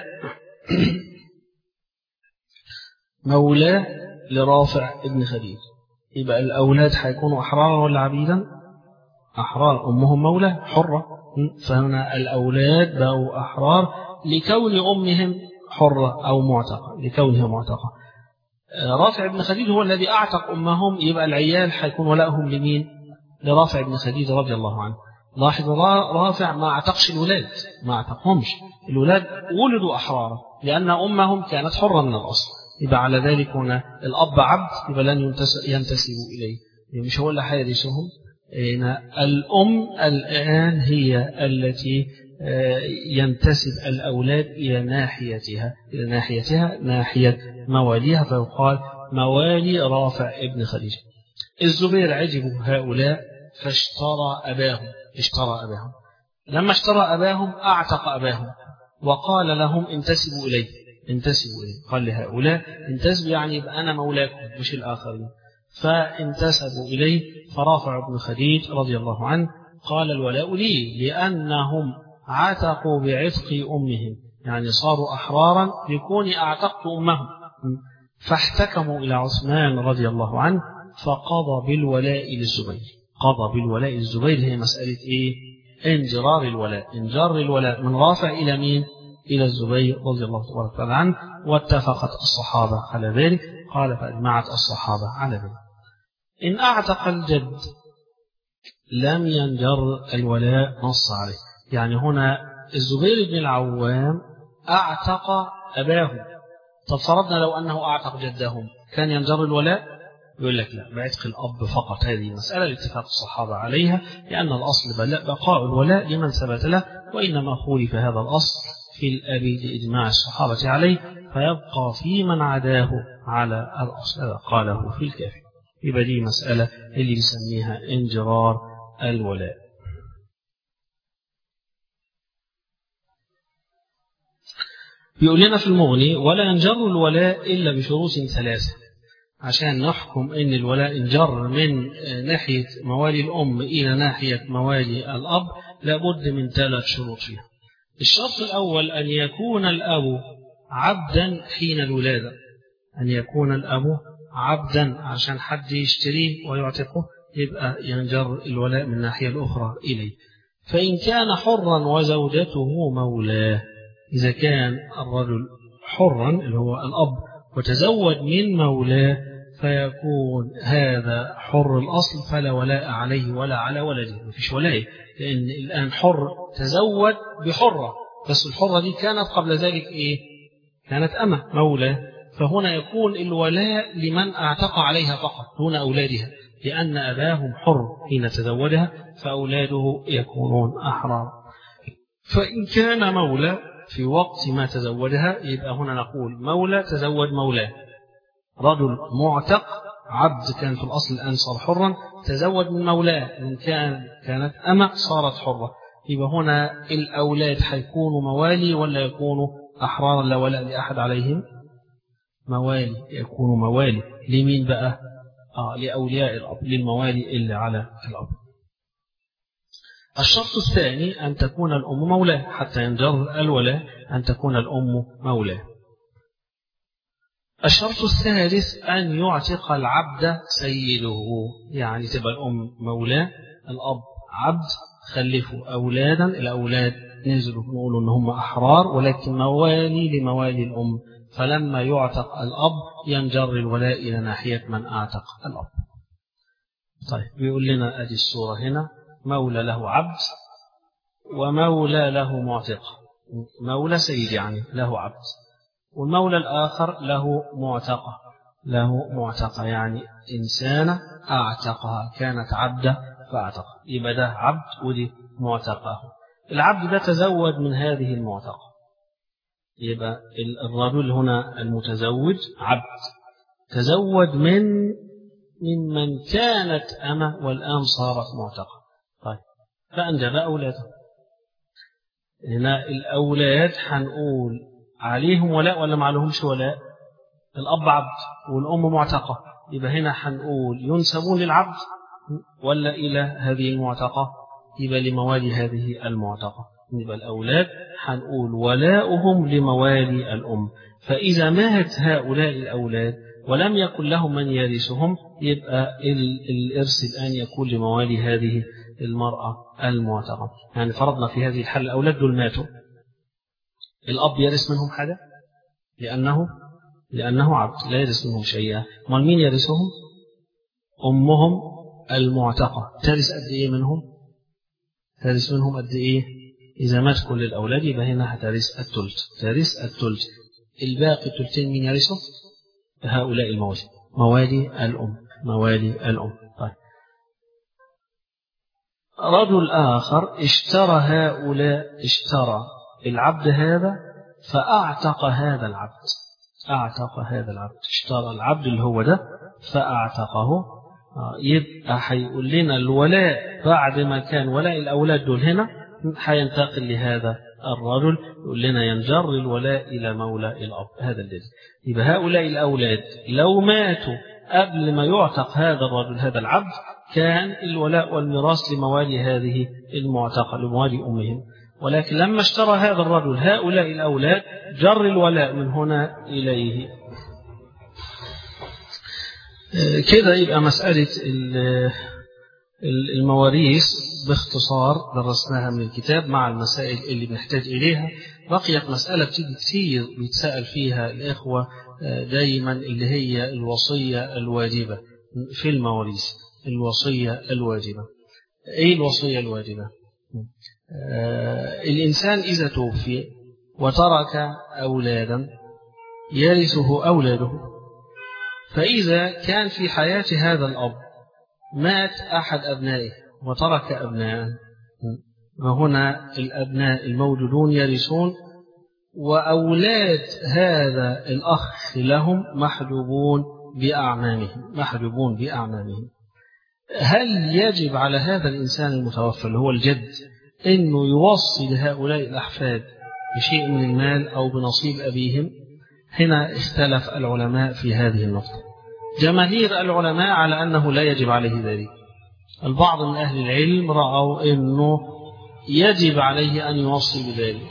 مولاه لرافع ابن خديج. يبقى الأولاد هيكونوا أحرارا ولا عبيدا؟ أحرار. أمهم مولاه حرة، فهنا الأولاد بقوا أحرار لكون أمهم حرة أو معتقة، لكونها معتقة. رافع بن خديج هو الذي أعتق أمهم، يبقى العيال هيكون ولائهم لمين؟ لرافع بن خديج رضي الله عنه. لاحظ رافع ما اعتقش الولاد، ما اعتقهمش. الولاد ولدوا أحرارا لأن أمهم كانت حرة من الأصل. يبقى على ذلك هنا الأب عبد، يبقى لن ينتسبوا إليه، مش هو اللي هيرثهم. الأم الآن هي التي ينتسب الأولاد إلى ناحيتها إلى ناحيتها ناحية مواليها، فيقال موالي رافع ابن خديج. الزبير عجبوا هؤلاء فاشترى أباهم اشترى أباهم لما اشترى أباهم أعتق أباهم وقال لهم انتسبوا إليه انتسبوا إليه قال لهؤلاء انتسبوا يعني يبقى أنا مولاكم مش الآخرين. فانتسبوا إليه. فرافع ابن خديج رضي الله عنه قال الولاء لي لأنهم عتقوا بعتق أمهم، يعني صاروا أحرارا لكوني أعتقت أمهم. فاحتكموا إلى عثمان رضي الله عنه فقضى بالولاء للزبير. قضى بالولاء للزبير هي مسألة إيه؟ انجرار الولاء. انجار الولاء من رافع إلى مين؟ إلى الزبير رضي الله تعالى عنه. واتفقت الصحابة على ذلك. قال فأجمعت الصحابة على ذلك. إن أعتق الجد لم ينجر الولاء نص عليه. يعني هنا الزبير بن العوام أعتق أباه، طب فرضنا لو أنه أعتق جدهم كان ينجر الولاء؟ يقول لك لا، بعتق الأب فقط. هذه مسألة لاتفاق الصحابة عليها، لأن الأصل بقاء الولاء لمن ثبت له، وإنما خولف هذا الأصل في الأب لإجماع الصحابة عليه، فيبقى في من عداه على الأصل. هذا قاله في الكافي. يبقى دي مسألة اللي بيسميها انجرار الولاء. بيقول لنا في المغني ولا ينجر الولاء إلا بشروط ثلاثة. عشان نحكم ان الولاء انجر من ناحية موالي الأم إلى ناحية موالي الأب لابد من ثلاث شروط فيها. الشرط الأول أن يكون الأب عبدا حين الولادة، أن يكون الأب عبدا عشان حد يشتريه ويعتقه يبقى ينجر الولاء من الناحية الأخرى إليه. فإن كان حرا وزوجته مولاه، إذا كان الرجل حرا اللي هو الأب وتزوج من مولاه فيكون هذا حر الأصل فلا ولاء عليه ولا على ولده، مفيش ولاء، لأن الآن حر تزوج بحرة، بس الحرة دي كانت قبل ذلك إيه؟ كانت أمة مولاه، فهنا يكون الولاء لمن اعتق عليها فقط دون أولادها، لأن أباهم حر حين تزوجها فأولاده يكونون أحرار. فإن كان مولى في وقت ما تزوجها يبقى هنا نقول مولى تزوج مولاه، رجل معتق عبد كان في الأصل الآن صار حرا، تزوج من مولاه، من كان كانت أمة صارت حرة. يبقى هنا الأولاد حيكونوا موالي ولا يكونوا أحرارا لا ولاء لأحد عليهم؟ موالي، يكونوا موالي. لمين بقى؟ آه لأولياء الأب، للموالي اللي على الأب. الشرط الثاني أن تكون الأم مولاه، حتى ينجر الولاء أن تكون الأم مولاه. الشرط الثالث أن يعتق العبد سيده، يعني تبقى الأم مولاه، الأب عبد، خلفوا أولادا، الأولاد نزلوا نقولوا إن هم أحرار ولكن موالي لموالي الأم، فلما يعتق الأب ينجر الولاء إلى ناحية من أعتق الأب. طيب بيقول لنا أدي الصورة هنا، مولى له عبد ومولى له معتق. مولى سيد يعني له عبد، والمولى الآخر له معتقة، له معتقة يعني إنسانة أعتقها، كانت عبدة فأعتق، يبقى ده عبد ودي معتقه. العبد ده تزوج من هذه المعتقة، يبقى الرجل هنا المتزوج عبد تزوج من ممن كانت أمة والآن صارت معتقة. طيب فأنجب أولاده. هنا الأولاد هنقول عليهم ولاء ولا ما عليهمش ولاء؟ الأب عبد والأم معتقة، يبقى هنا هنقول ينسبون للعبد ولا إلى هذه المعتقة؟ يبقى لموالي هذه المعتقة. يبقى الأولاد هنقول ولاؤهم لموالي الأم، فإذا مات هؤلاء الأولاد ولم يكن لهم من يرثهم يبقى الإرث الآن يكون لموالي هذه المرأة المعتقة. يعني فرضنا في هذه الحالة الأولاد دول ماتوا، الأب يرث منهم حاجة لأنه لأنه عبد لا يرث منهم شيئا. من مين يرثهم؟ أمهم المعتقة. ترث قد إيه منهم؟ ترث منهم قد إيه؟ إذا مات كل الأولاد يبقى هنا هترث الثلث، ترث الثلث. الباقي الثلثين مين يرثه؟ هؤلاء الموالي، موالي الأم، موالي الأم. طيب رجل آخر اشترى هؤلاء، اشترى العبد هذا فأعتق هذا العبد، أعتق هذا العبد، اشترى العبد اللي هو ده فأعتقه. يبقى هيقول لنا الولاء بعد ما كان ولاء الأولاد دول هنا هينتقل لهذا الرجل، يقول لنا ينجر الولاء إلى مولى الأب. هذا الذي يبقى هؤلاء الأولاد لو ماتوا قبل ما يعتق هذا الرجل هذا العبد كان الولاء والميراث لموالي هذه المعتقة، لموالي أمهم، ولكن لما اشترى هذا الرجل هؤلاء الأولاد جر الولاء من هنا إليه. كده يبقى مسألة المواريث باختصار درسناها من الكتاب مع المسائل اللي بنحتاج إليها. بقيت مسألة بتيجي كتير بيتسأل فيها الإخوة دايما اللي هي الوصية الواجبة في المواريث. الوصية الواجبة، إيه الوصية الواجبة؟ آه الإنسان إذا توفي وترك أولادا يرثه أولاده، فإذا كان في حياة هذا الأب مات أحد أبنائه وترك أبناء، وهنا الأبناء الموجودون يرثون، وأولاد هذا الأخ لهم محجوبون بأعمامهم، محجوبون بأعمامهم. هل يجب على هذا الإنسان المتوفى اللي هو الجد إنه يوصي لهؤلاء الأحفاد بشيء من المال أو بنصيب أبيهم؟ هنا اختلف العلماء في هذه النقطة. جماهير العلماء على أنه لا يجب عليه ذلك. البعض من أهل العلم رأوا أنه يجب عليه أن يوصي بذلك،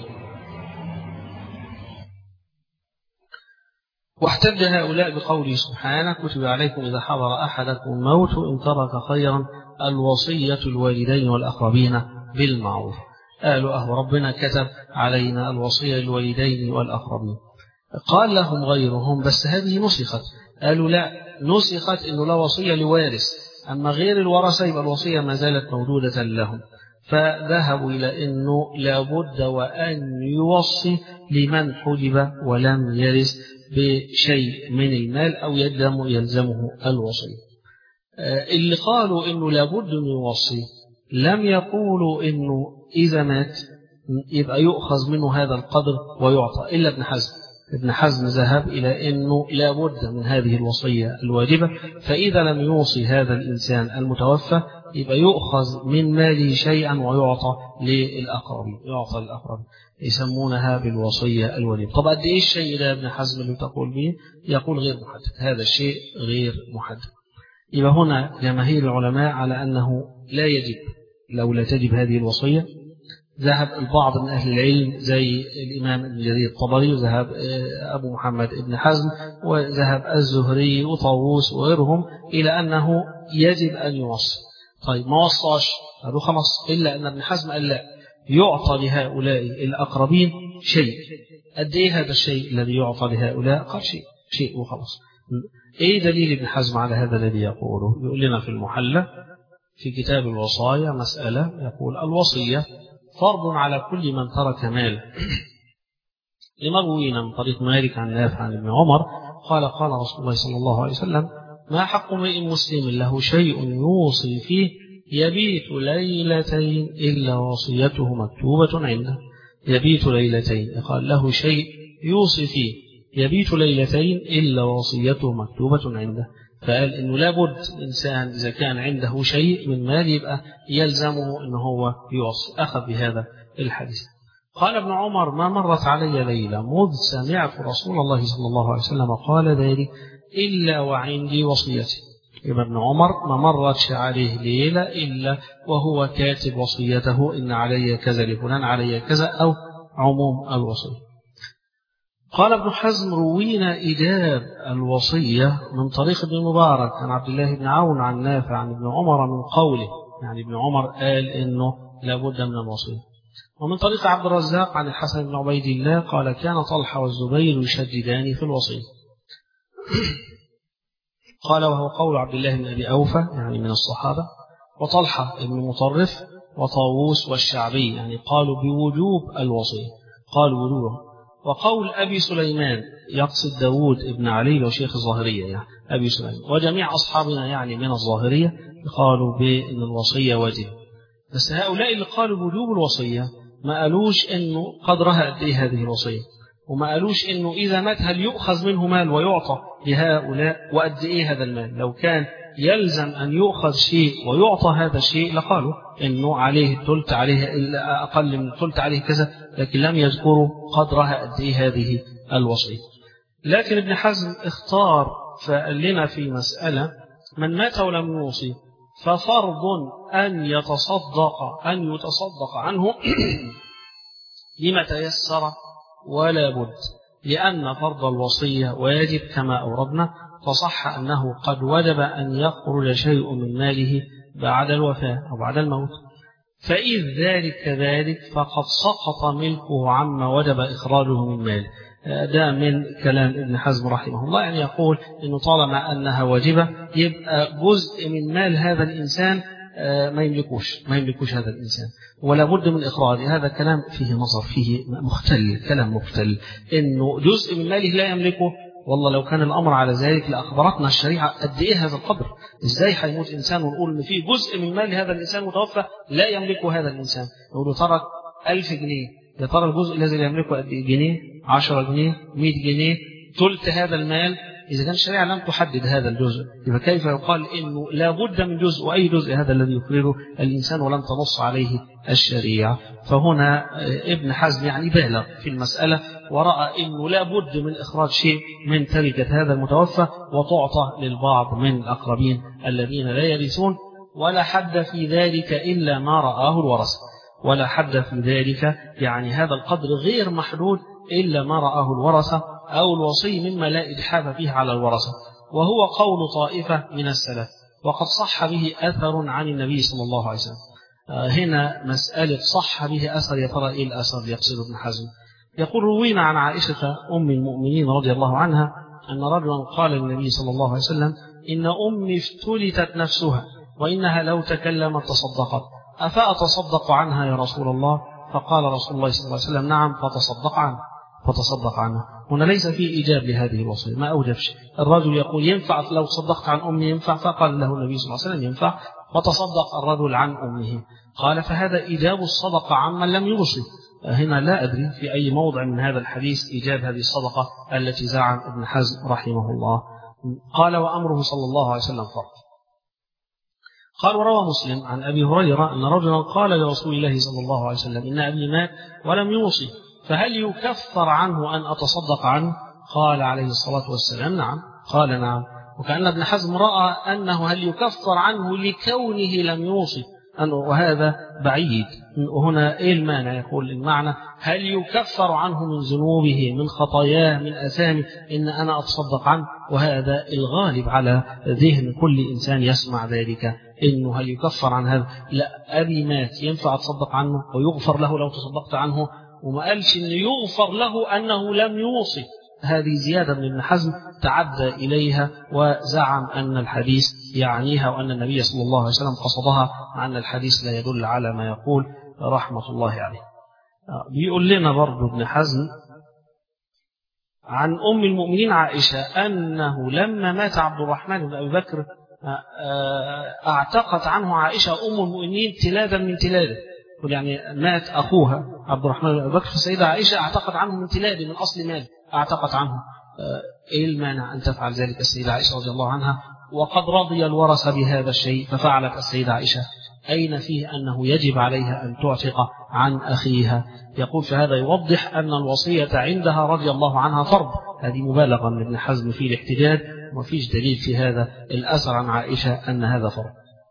واحتج هؤلاء بقوله سبحانه كتب عليكم إذا حضر أحدكم الموت إن ترك خيرا الوصية الوالدين والأقربين بالمعروف. قالوا أهو ربنا كتب علينا الوصية للوالدين والأقربين. قال لهم غيرهم بس هذه نسخت، قالوا لا، نسخت إنه لا وصية لوارث، أما غير الورثة يبقى الوصية ما زالت موجودة لهم. فذهبوا إلى أنه لابد وأن يوصي لمن حجب ولم يرث بشيء من المال أو يلزم يلزمه الوصية. اللي قالوا أنه لابد أن يوصي لم يقولوا أنه إذا مات يبقى يؤخذ منه هذا القدر ويعطى، إلا ابن حزم. ابن حزم ذهب إلى أنه لا بد من هذه الوصية الواجبة، فإذا لم يوصي هذا الإنسان المتوفى يبقى يؤخذ من ماله شيئا ويعطى للأقربين، يعطى للأقربين، يسمونها بالوصية الواجبة. طب قد إيه الشيء ده ابن حزم اللي تقول به؟ يقول غير محدد، هذا الشيء غير محدد. يبقى هنا جماهير العلماء على أنه لا يجب، لو لا تجب هذه الوصية. ذهب البعض من أهل العلم زي الإمام ابن جرير الطبري، وذهب أبو محمد ابن حزم، وذهب الزهري وطاووس وغيرهم إلى أنه يجب أن يوصي. طيب ما وصاش، قالوا خلاص، إلا أن ابن حزم قال لا، يعطى لهؤلاء الأقربين شيء. قد إيه هذا الشيء الذي يعطى لهؤلاء؟ قال شيء شيء وخلاص. إيه دليل ابن حزم على هذا الذي يقوله؟ يقول لنا في المحلى في كتاب الوصايا مسألة، يقول الوصية فرض على كل من ترك مال، لمروينا من طريق مالك عن نافع عن ابن عمر قال قال رسول الله صلى الله عليه وسلم ما حق امرئ مسلم له شيء يوصي فيه يبيت ليلتين إلا وصيته مكتوبة عنده. يبيت ليلتين، قال له شيء يوصي فيه يبيت ليلتين إلا وصيته مكتوبة عنده. فقال إنه لابد الإنسان إذا كان عنده شيء من مال يبقى يلزمه إنه هو يوصي، أخذ بهذا الحديث. قال ابن عمر ما مرت علي ليلة مذ سمعت رسول الله صلى الله عليه وسلم قال ذلك إلا وعندي وصيتي. ابن عمر ما مرت عليه ليلة إلا وهو كاتب وصيته إن علي كذا لفلان علي كذا، أو عموم الوصية. قال ابن حزم روينا إجاب الوصية من طريق ابن مبارك عن عبد الله بن عون عن نافع عن ابن عمر من قوله، يعني ابن عمر قال إنه لابد من الوصية. ومن طريق عبد الرزاق عن الحسن بن عبيد الله قال كان طلحة والزبير يشددان في الوصية. قال وهو قول عبد الله بن أبي أوفى يعني من الصحابة، وطلحة بن مطرف وطاووس والشعبي يعني قالوا بوجوب الوصية، قالوا وجوبه. وقول أبي سليمان يقصد داود ابن علي لو شيخ الظاهرية يعني أبي سليمان، وجميع أصحابنا يعني من الظاهرية قالوا بأن الوصية واجب. بس هؤلاء اللي قالوا بوجوب الوصية ما قالوش إنه قدرها قد إيه هذه الوصية، وما قالوش إنه إذا مات هل يؤخذ منه مال ويعطى لهؤلاء، وقد إيه هذا المال. لو كان يلزم أن يؤخذ شيء ويعطى هذا الشيء لقالوا إنه عليه الثلث، عليه أقل من الثلث، عليه كذا، لكن لم يذكروا قدرها قد إيه هذه الوصية. لكن ابن حزم اختار فقال لنا في مسألة من مات ولم يوصي ففرض أن يتصدق أن يتصدق عنه لما تيسر ولا بد، لأن فرض الوصية واجب كما أوردنا، فصح أنه قد وجب أن يخرج شيء من ماله بعد الوفاة أو بعد الموت. فإذ ذلك كذلك فقد سقط ملكه عما وجب إخراجه من ماله. ده من كلام ابن حزم رحمه الله، يعني يقول إنه طالما أنها واجبة يبقى جزء من مال هذا الإنسان ما يملكوش ما يملكوش هذا الإنسان ولا بد من إخراجه. هذا كلام فيه نظر، فيه مختل، كلام مختل، إنه جزء من ماله لا يملكه. والله لو كان الأمر على ذلك لأخبرتنا الشريعة قد إيه هذا القدر. إزاي حيموت إنسان ونقول إن في جزء من مال هذا الإنسان متوفى لا يملكه هذا الإنسان؟ نقول ترك ألف جنيه، يا ترى الجزء الذي يملكه قد إيه؟ جنيه، عشرة جنيه، مئة جنيه، ثلث هذا المال. إذا كان الشريعة لم تحدد هذا الجزء يبقى كيف يقال إنه لا بد من جزء، وأي جزء هذا الذي يخرجه الإنسان ولم تنص عليه الشريعة؟ فهنا ابن حزم يعني بالغ في المسألة ورأى إنه لا بد من إخراج شيء من تركة هذا المتوفى وتعطى للبعض من الأقربين الذين لا يرثون، ولا حد في ذلك إلا ما رآه الورثة. ولا حد في ذلك يعني هذا القدر غير محدود إلا ما رآه الورثة أو الوصي مما لا إجحاف فيه على الورثة، وهو قول طائفة من السلف، وقد صح به أثر عن النبي صلى الله عليه وسلم. هنا مسألة صح به أثر، يا ترى إيه الأثر يقصد ابن حزم؟ يقول روينا عن عائشة أم المؤمنين رضي الله عنها أن رجلا قال للنبي صلى الله عليه وسلم إن أمي افتلتت نفسها وإنها لو تكلمت تصدقت، أفأتصدق عنها يا رسول الله؟ فقال رسول الله صلى الله عليه وسلم نعم فتصدق عنها فتصدق عنها. هنا ليس فيه إيجاب لهذه الوصية، ما أوجبش. الرجل يقول ينفع لو صدقت عن أمي ينفع، فقال له النبي صلى الله عليه وسلم ينفع، فتصدق الرجل عن أمه. قال فهذا إيجاب الصدقة عمن لم يوصي. هنا لا أدري في أي موضع من هذا الحديث إيجاب هذه الصدقة التي زعم ابن حزم رحمه الله. قال وأمره صلى الله عليه وسلم فرض. قال وروى مسلم عن أبي هريرة أن رجلا قال لرسول الله صلى الله عليه وسلم إن أبي مات ولم يوصي فهل يكفر عنه أن أتصدق عنه؟ قال عليه الصلاة والسلام نعم. قال نعم. وكأن ابن حزم رأى أنه هل يكفر عنه لكونه لم يوصي، وهذا بعيد. وهنا إيه المعنى؟ يقول المعنى هل يكفر عنه من ذنوبه من خطاياه من أثامه إن أنا أتصدق عنه، وهذا الغالب على ذهن كل إنسان يسمع ذلك، إنه هل يكفر عن هذا؟ لا، أبي مات ينفع أتصدق عنه ويغفر له لو تصدقت عنه، وما قالش إن يغفر له أنه لم يوصي. هذه زيادة من ابن حزم تعدى إليها وزعم أن الحديث يعنيها وأن النبي صلى الله عليه وسلم قصدها، مع أن الحديث لا يدل على ما يقول رحمة الله عليه. بيقول لنا برضو ابن حزم عن أم المؤمنين عائشة أنه لما مات عبد الرحمن بن أبي بكر اعتقت عنه عائشة أم المؤمنين تلادا من تلاده، يعني مات أخوها عبد الرحمن بن أبي بكر فالسيدة عائشة اعتقت عنه من تلاده من أصل مال اعتقت عنه. إيه المانع أن تفعل ذلك السيدة عائشة رضي الله عنها وقد رضي الورثة بهذا الشيء ففعلت السيدة عائشة؟ أين فيه أنه يجب عليها أن تعتق عن أخيها؟ يقول فهذا يوضح أن الوصية عندها رضي الله عنها فرض. هذه مبالغة من ابن حزم في الاحتجاج، وفيش دليل في هذا الأثر عن عائشة أن هذا فرض.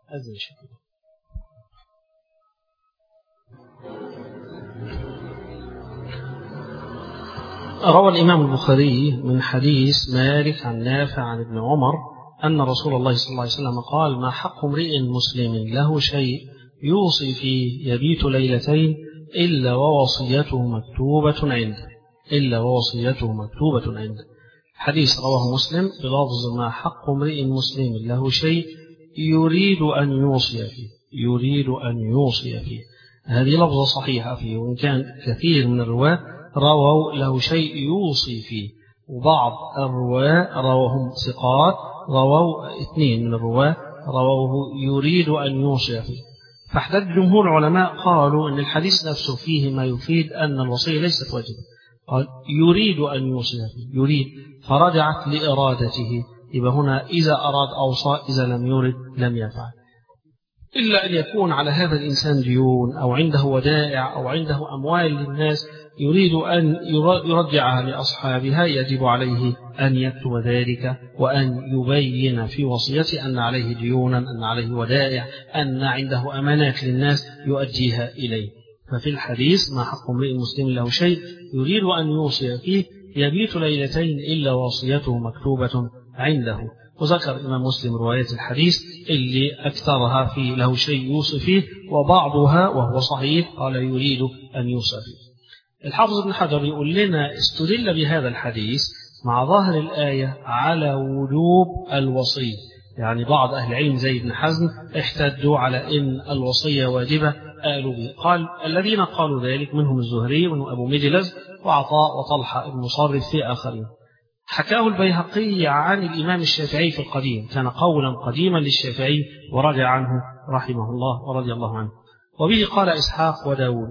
روى الإمام البخاري من حديث مالك عن نافع عن ابن عمر أن رسول الله صلى الله عليه وسلم قال ما حق امرئ مسلم له شيء يوصي فيه يبيت ليلتين إلا ووصيته مكتوبة عنده إلا ووصيته مكتوبة عنده. حديث رواه مسلم بلفظ ما حق امرئ مسلم له شيء يريد أن يوصي فيه يريد أن يوصي فيه. هذه لفظة صحيحة فيه، وإن كان كثير من الرواة رووا له شيء يوصي فيه، وبعض الرواة رواهم ثقات رووا اثنين من الرواة رووه يريد أن يوصي فيه. فاحتج جمهور العلماء قالوا أن الحديث نفسه فيه ما يفيد أن الوصية ليست واجبة. قال يريد أن يوصي فيه يريد فرجعت لإرادته، يبقى هنا إذا أراد أوصى، إذا لم يرد لم يفعل. إلا أن يكون على هذا الإنسان ديون أو عنده ودائع أو عنده أموال للناس يريد أن يرجعها لأصحابها، يجب عليه أن يكتب ذلك وأن يبين في وصيته أن عليه ديونا، أن عليه ودائع، أن عنده أمانات للناس يؤديها إليه. ففي الحديث ما حق امرئ مسلم له شيء يريد أن يوصي فيه يبيت ليلتين إلا وصيته مكتوبة عنده. وذكر الإمام مسلم رواية الحديث اللي أكثرها في له شيء يوصي فيه، وبعضها وهو صحيح قال يريد أن يوصي فيه. الحافظ ابن حجر يقول لنا استدل بهذا الحديث مع ظاهر الآية على وجوب الوصية، يعني بعض أهل العلم زي ابن حزم احتجوا على إن الوصية واجبة قالوا به. قال الذين قالوا ذلك منهم الزهري ومنهم أبو مجلز وعطاء وطلحة ابن مصرف في آخرين. حكاه البيهقي عن الإمام الشافعي في القديم، كان قولا قديما للشافعي ورجع عنه رحمه الله ورضي الله عنه. وبه قال إسحاق وداود،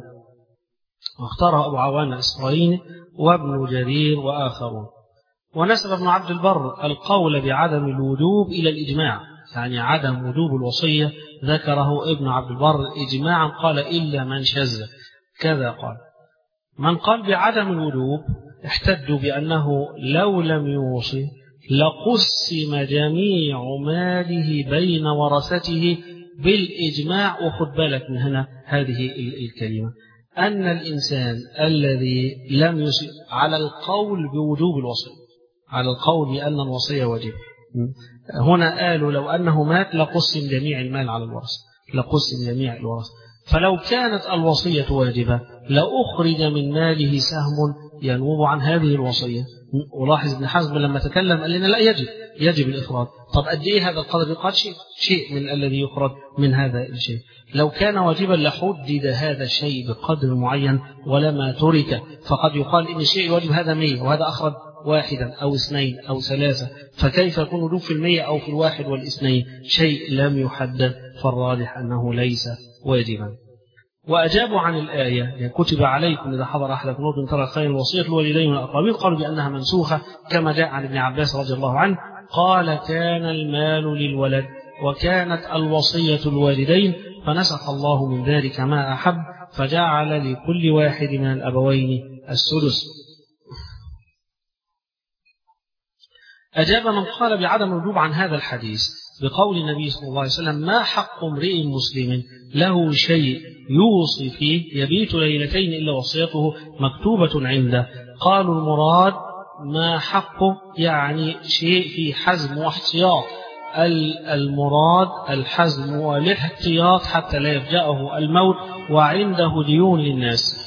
واختاره أبو عوان الإسرائيلي وابن جرير وآخرون. ونسب ابن عبد البر القول بعدم الوجوب إلى الإجماع، يعني عدم وجوب الوصية ذكره ابن عبد البر إجماعا، قال إلا من شذ كذا. قال من قال بعدم الوجوب احتجوا بأنه لو لم يوصي لقسم جميع ماله بين ورثته بالإجماع. وخد بالك من هنا هذه الكلمة، أن الإنسان الذي لم يوصي على القول بوجوب الوصية، على القول بأن الوصية واجبة، هنا قالوا لو أنه مات لقسم جميع المال على الورثة، لقسم جميع الورثة. فلو كانت الوصية واجبة لأخرج من ماله سهم ينوب عن هذه الوصية. ولاحظ ابن حزم لما تكلم قال لنا لا يجب يجب الإخراج. طب قد إيه هذا القدر؟ قال شيء شيء من الذي يخرج من هذا الشيء. لو كان واجبا لحدد هذا الشيء بقدر معين ولما ترك، فقد يقال إن الشيء الواجب هذا مية وهذا أخرج واحدا أو اثنين أو ثلاثة، فكيف يكون وجوب في المية أو في الواحد والاثنين؟ شيء لم يحدد، فالراجح أنه ليس واجبا. وأجابوا عن الآية يعني كتب عليكم إذا حضر أحدكم الموت إن ترك خيرا الوصية للوالدين والأقربين، قالوا بأنها منسوخة كما جاء عن ابن عباس رضي الله عنه قال كان المال للولد وكانت الوصية الوالدين فنسخ الله من ذلك ما أحب فجعل لكل واحد من الأبوين السدس. أجاب من قال بعدم الوجوب عن هذا الحديث بقول النبي صلى الله عليه وسلم ما حق امرئ مسلم له شيء يوصي فيه يبيت ليلتين إلا وصيته مكتوبة عنده. قالوا المراد ما حقه يعني شيء في حزم واحتياط، المراد الحزم والاحتياط حتى لا يفجأه الموت وعنده ديون للناس.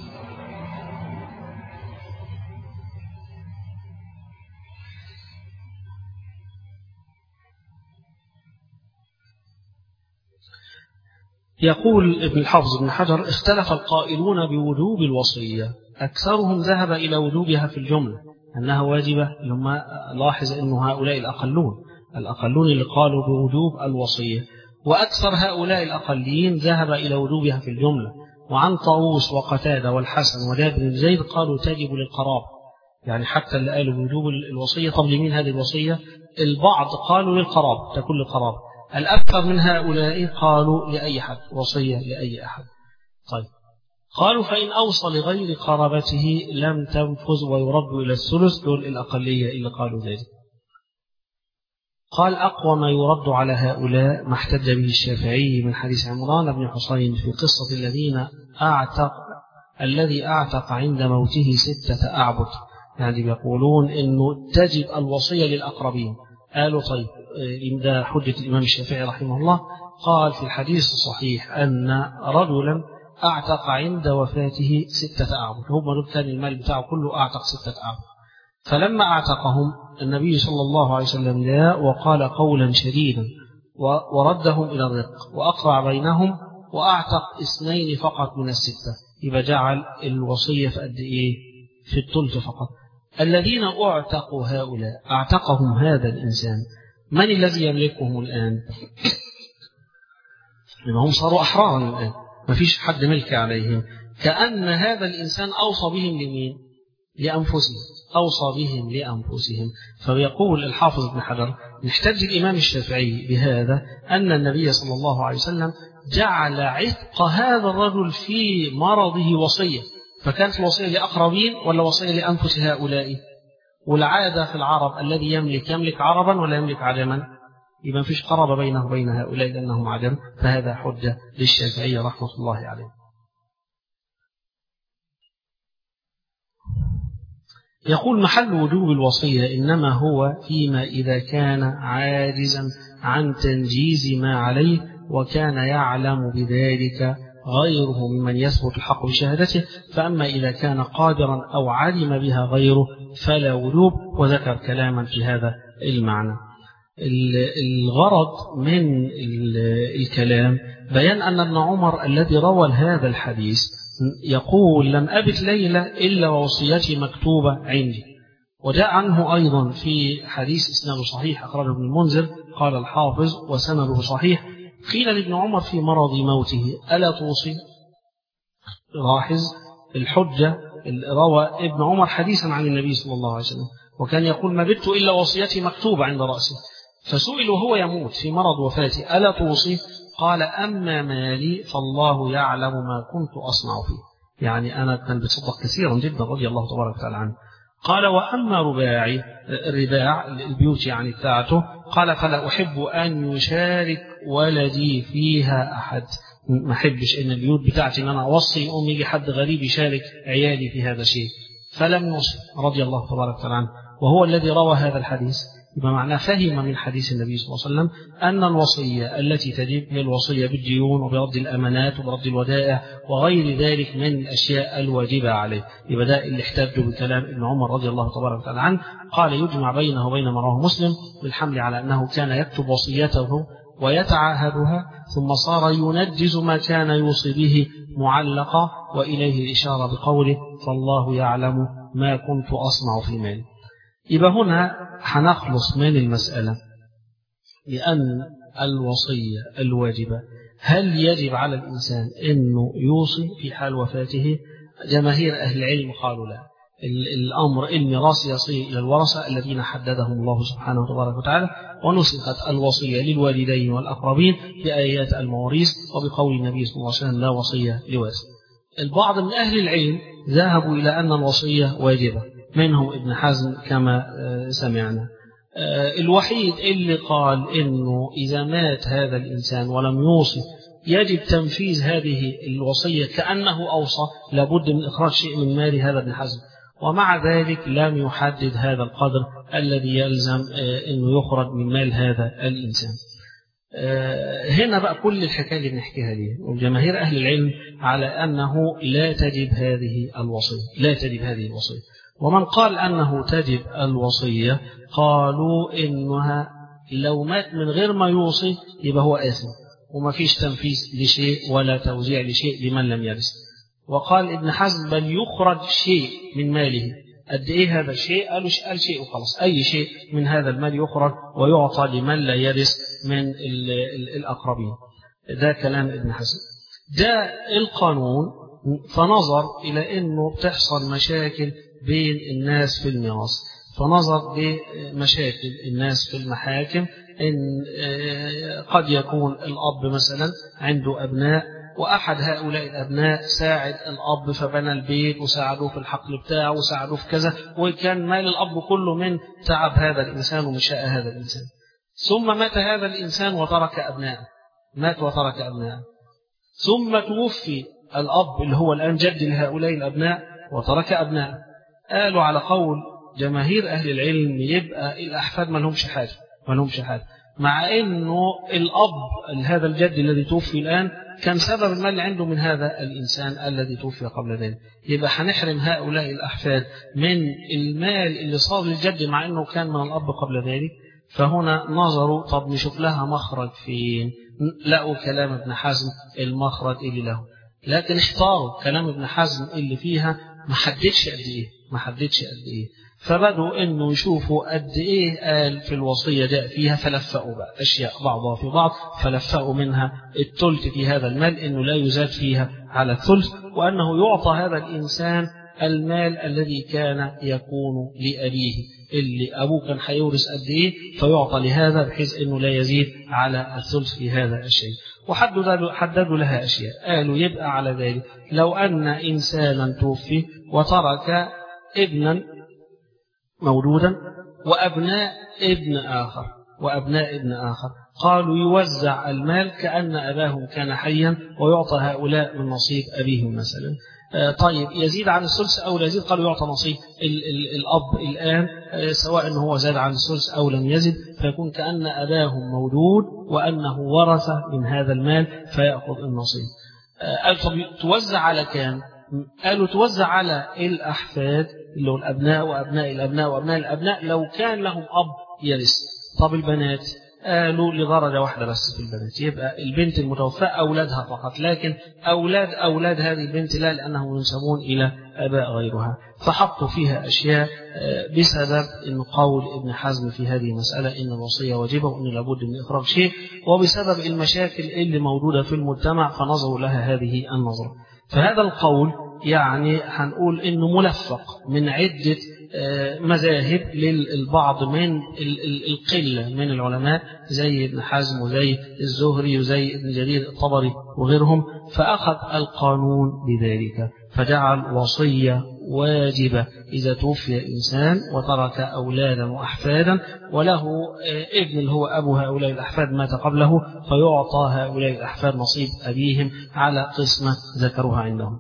يقول ابن الحافظ بن حجر اختلف القائلون بوجوب الوصية، أكثرهم ذهب إلى وجوبها في الجملة أنها واجبة. لما لاحظ أن هؤلاء الأقلون الأقلون اللي قالوا بوجوب الوصية، وأكثر هؤلاء الأقلين ذهب إلى وجوبها في الجملة. وعن طاووس وقتادة والحسن وجابر بن زيد قالوا تجب للقرابة، يعني حتى اللي قالوا بوجوب الوصية طب لمين هذه الوصية؟ البعض قالوا للقرابة تكون للقرابة، الأكثر من هؤلاء قالوا لأي حد وصية لأي أحد. طيب قالوا فإن أوصى لغير قرابته لم تنفذ ويرد إلى الثلث، دول الأقلية اللي قالوا ذلك. قال أقوى ما يرد على هؤلاء ما احتج به الشافعي من حديث عمران بن حصين في قصة الذين أعتق الذي أعتق عند موته ستة أعبد، يعني بيقولون إنه تجب الوصية للأقربين. قالوا طيب ده حجة الإمام الشافعي رحمه الله. قال في الحديث الصحيح أن رجلا أعتق عند وفاته ستة أعبد، هم دول كان المال بتاعه كله أعتق ستة أعبد. فلما أعتقهم النبي صلى الله عليه وسلم جاء وقال قولا شديدا وردهم إلى الرق وأقرع بينهم وأعتق اثنين فقط من الستة، يبقى جعل الوصية في قد إيه؟ في الثلث فقط. الذين أعتقوا هؤلاء أعتقهم هذا الإنسان، من الذي يملكهم الآن؟ لما هم صاروا أحرارا الآن ما فيش حد ملك عليهم، كأن هذا الإنسان أوصى بهم لمين؟ لأنفسهم، أوصى بهم لأنفسهم. فيقول الحافظ ابن حجر نحتج الإمام الشافعي بهذا أن النبي صلى الله عليه وسلم جعل عتق هذا الرجل في مرضه وصية، فكانت الوصية لأقربين ولا وصية لأنفس هؤلاء؟ والعادة في العرب الذي يملك يملك عربا ولا يملك عجما، يبقى فيش قرابة بينه وبين هؤلاء لأنهم عجم، فهذا حجة للشافعية رحمة الله عليه. يقول محل وجوب الوصية إنما هو فيما إذا كان عاجزا عن تنجيز ما عليه وكان يعلم بذلك غيره ممن يثبت الحق بشهادته، فأما إذا كان قادرا أو علم بها غيره فلا وجوب. وذكر كلاما في هذا المعنى. الغرض من الكلام بيان أن ابن عمر الذي روى هذا الحديث يقول لم أبت ليلة إلا ووصيتي مكتوبة عندي. وجاء عنه أيضا في حديث إسناده صحيح أخرجه ابن المنذر قال الحافظ وسنده صحيح قيل لابن عمر في مرض موته ألا توصي؟ لاحظ الحجة، روى ابن عمر حديثا عن النبي صلى الله عليه وسلم وكان يقول ما بت إلا وصيتي مكتوبة عند رأسه، فسئل وهو يموت في مرض وفاته ألا توصي؟ قال أما مالي فالله يعلم ما كنت أصنع فيه، يعني أنا كان بتصدق كثيرا جدا رضي الله تبارك وتعالى عنه. قال وأما رباعي الرباع البيوت يعني بتاعته قال فلا أحب أن يشارك ولدي فيها أحد، ما أحبش إن البيوت بتاعتي إن أنا أوصي أم يجي حد غريب يشارك عيالي في هذا الشيء، فلم يوصي رضي الله تبارك وتعالى عنه، وهو الذي روى هذا الحديث. يبقى معناه فهم من حديث النبي صلى الله عليه وسلم أن الوصية التي تجب هي الوصية بالديون وبرد الأمانات وبرد الودائع وغير ذلك من الأشياء الواجبة عليه. يبقى ده اللي احتاجه بكلام ابن عمر رضي الله تبارك وتعالى عنه. قال يجمع بينه وبين ما رواه مسلم بالحمل على أنه كان يكتب وصيته ويتعاهدها ثم صار ينجز ما كان يوصي به معلقا، وإليه الإشارة بقوله فالله يعلم ما كنت أصنع في مالي. يبقى هنا هنخلص من المسألة لأن الوصية الواجبة هل يجب على الإنسان أنه يوصي في حال وفاته؟ جماهير أهل العلم قالوا لا. الأمر الميراث يصير إلى الورثة الذين حددهم الله سبحانه وتبارك وتعالى، ونسخت الوصية للوالدين والأقربين بآيات المواريث وبقول النبي صلى الله عليه وسلم لا وصية لوارث. البعض من أهل العلم ذهبوا إلى أن الوصية واجبة، منهم ابن حزم كما سمعنا. الوحيد اللي قال إنه إذا مات هذا الإنسان ولم يوصي يجب تنفيذ هذه الوصية كأنه أوصى، لابد من إخراج شيء من مال هذا ابن حزم، ومع ذلك لم يحدد هذا القدر الذي يلزم أنه يخرج من مال هذا الإنسان. هنا بقى كل الحكاية اللي بنحكيها دي، والجماهير أهل العلم على أنه لا تجب هذه الوصية، لا تجب هذه الوصية. ومن قال أنه تجب الوصية قالوا إنها لو مات من غير ما يوصي يبقى هو آثم، وما فيش تنفيذ لشيء ولا توزيع لشيء لمن لم يرث. وقال ابن حزم بل يخرج شيء من ماله. قد ايه هذا الشيء؟ قالوا قال شيء وخلاص، اي شيء من هذا المال يخرج ويعطى لمن لا يرث من الاقربين. ده كلام ابن حزم. ده القانون. فنظر الى انه بتحصل مشاكل بين الناس في الميراث، فنظر لمشاكل الناس في المحاكم، إن قد يكون الأب مثلا عنده أبناء، وأحد هؤلاء الأبناء ساعد الأب فبنى البيت وساعدوه في الحقل بتاعه وساعدوه في كذا، وكان مال الأب كله من تعب هذا الإنسان ومشاء هذا الإنسان. ثم مات هذا الإنسان وترك أبناء، مات وترك أبناء، ثم توفي الأب اللي هو الآن جد لهؤلاء الأبناء وترك أبناء. قالوا على قول جماهير أهل العلم يبقى الأحفاد ما لهمش حاجة، ما لهمش حاجة، مع إنه الأب هذا الجد الذي توفي الآن كان سبب المال اللي عنده من هذا الإنسان الذي توفي قبل ذلك. يبقى هنحرم هؤلاء الأحفاد من المال اللي صار للجد مع إنه كان من الأب قبل ذلك. فهنا نظروا طب نشوف لها مخرج فين، لقوا كلام ابن حزم المخرج اللي له، لكن احتاروا كلام ابن حزم اللي فيها ما حددش قد إيه، ما حددش قد إيه. فبدوا انه يشوفوا قد ايه قال في الوصيه جاء فيها، فلفقوا بقى اشياء بعضها في بعض، فلفقوا منها الثلث في هذا المال انه لا يزاد فيها على الثلث، وانه يعطى هذا الانسان المال الذي كان يكون لابيه، اللي ابوه كان هيورث قد ايه فيعطى لهذا بحيث انه لا يزيد على الثلث في هذا الشيء. وحددوا حددوا لها اشياء، قالوا يبقى على ذلك لو ان انسانا توفي وترك ابنا مولودا وأبناء ابن آخر وأبناء ابن آخر، قالوا يوزع المال كأن أباهم كان حيا ويعطى هؤلاء من نصيب أبيهم مثلا. طيب يزيد عن الثلث أو لا يزيد؟ قالوا يعطى نصيب ال ال الأب الآن، سواء أنه هو زاد عن الثلث أو لم يزد، فيكون كأن أباهم مولود وأنه ورث من هذا المال فيأخذ النصيب. قال طب توزع على كام؟ قالوا توزع على الأحفاد اللي هو الأبناء وأبناء الأبناء وأبناء الأبناء لو كان لهم أب يرث. طب البنات؟ قالوا لدرجة واحدة بس في البنات، يبقى البنت المتوفاة أولادها فقط، لكن أولاد أولاد هذه البنت لا، لأنهم ينسبون إلى آباء غيرها. فحطوا فيها أشياء بسبب إن قول ابن حزم في هذه المسألة إن الوصية واجبة وإن لابد من إخراج شيء، وبسبب المشاكل اللي موجودة في المجتمع فنظروا لها هذه النظرة. فهذا القول يعني هنقول إنه ملفق من عدة مذاهب للبعض من القلة من العلماء زي ابن حزم وزي الزهري وزي ابن جرير الطبري وغيرهم، فأخذ القانون بذلك فجعل وصية واجبة إذا توفي إنسان وترك أولادا وأحفادا وله ابن اللي هو أبو هؤلاء الأحفاد مات قبله، فيعطى هؤلاء الأحفاد نصيب أبيهم على قسمة ذكروها عندهم.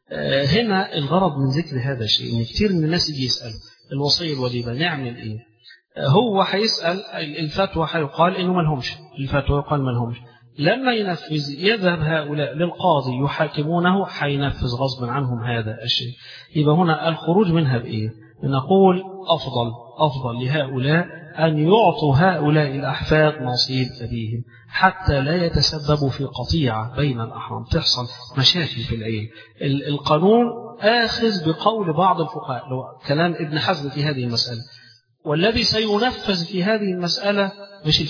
هنا الغرض من ذكر هذا الشيء إن كثير من الناس يجي يسأل الوصية الواجبة نعمل إيه؟ هو هيسأل الفتوى هيقال إنه ملهمش، الفتوى يقال ملهمش، لما ينفذ يذهب هؤلاء للقاضي يحاكمونه حينفذ غصبا عنهم هذا الشيء. يبقى هنا الخروج منها بإيه؟ نقول أفضل أفضل لهؤلاء أن يعطوا هؤلاء الأحفاد نصيب أبيهم حتى لا يتسببوا في قطيعة بين الأحرام، تحصل مشاكل في العيل. القانون آخذ بقول بعض الفقهاء، كلام ابن حزم في هذه المسألة، والذي سينفذ في هذه المسألة مش الفتوى،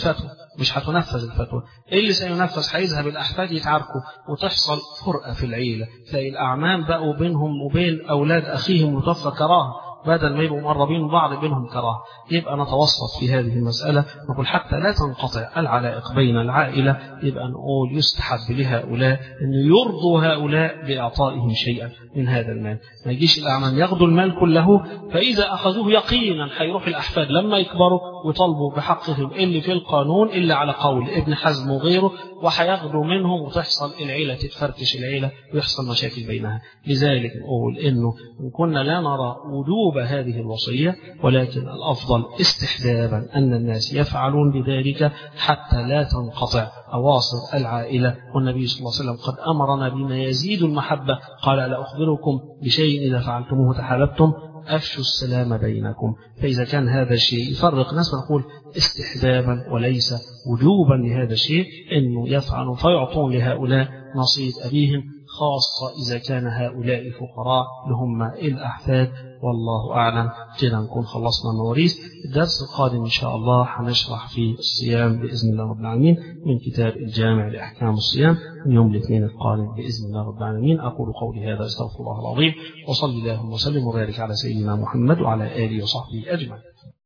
مش هتنفذ الفتوى. إيه اللي سينفذ؟ هيذهب الأحفاد يتعاركوا وتحصل فرقة في العيلة، تلاقي الأعمام بقوا بينهم وبين أولاد أخيهم متوفى كراهة، بدل ما يبقوا مقربين من بعض بينهم كراهة. يبقى نتوسط في هذه المسألة، نقول حتى لا تنقطع العلائق بين العائلة، يبقى نقول يستحب لهؤلاء أن يرضوا هؤلاء بإعطائهم شيئا من هذا المال. ما يجيش الأعمام ياخذوا المال كله، فإذا أخذوه يقينا هيروح الأحفاد لما يكبروا ويطالبوا بحقهم اللي في القانون إلا على قول ابن حزم وغيره، وهياخدوا منهم وتحصل العيلة تتفركش العيلة ويحصل مشاكل بينها. لذلك نقول إنه إن كنا لا نرى وجوب هذه الوصية، ولكن الأفضل استحبابا أن الناس يفعلون بذلك حتى لا تنقطع أواصر العائلة. والنبي صلى الله عليه وسلم قد أمرنا بما يزيد المحبة، قال ألا أخبركم بشيء إذا فعلتموه تحاببتم؟ أفشوا السلام بينكم. فإذا كان هذا الشيء يفرق ناس، نقول استحبابا وليس وجوبا لهذا الشيء أنه يفعلوا فيعطون لهؤلاء نصيب أبيهم، خاصة إذا كان هؤلاء فقراء لهم الأحفاد. والله أعلم. كده نكون خلصنا المواريث. الدرس القادم إن شاء الله هنشرح في الصيام بإذن الله رب العالمين من كتاب الجامع لأحكام الصيام من يوم الاثنين القادم بإذن الله رب العالمين. أقول قولي هذا أستغفر الله العظيم، وصلي اللهم وسلم وبارك على سيدنا محمد وعلى آله وصحبه أجمعين.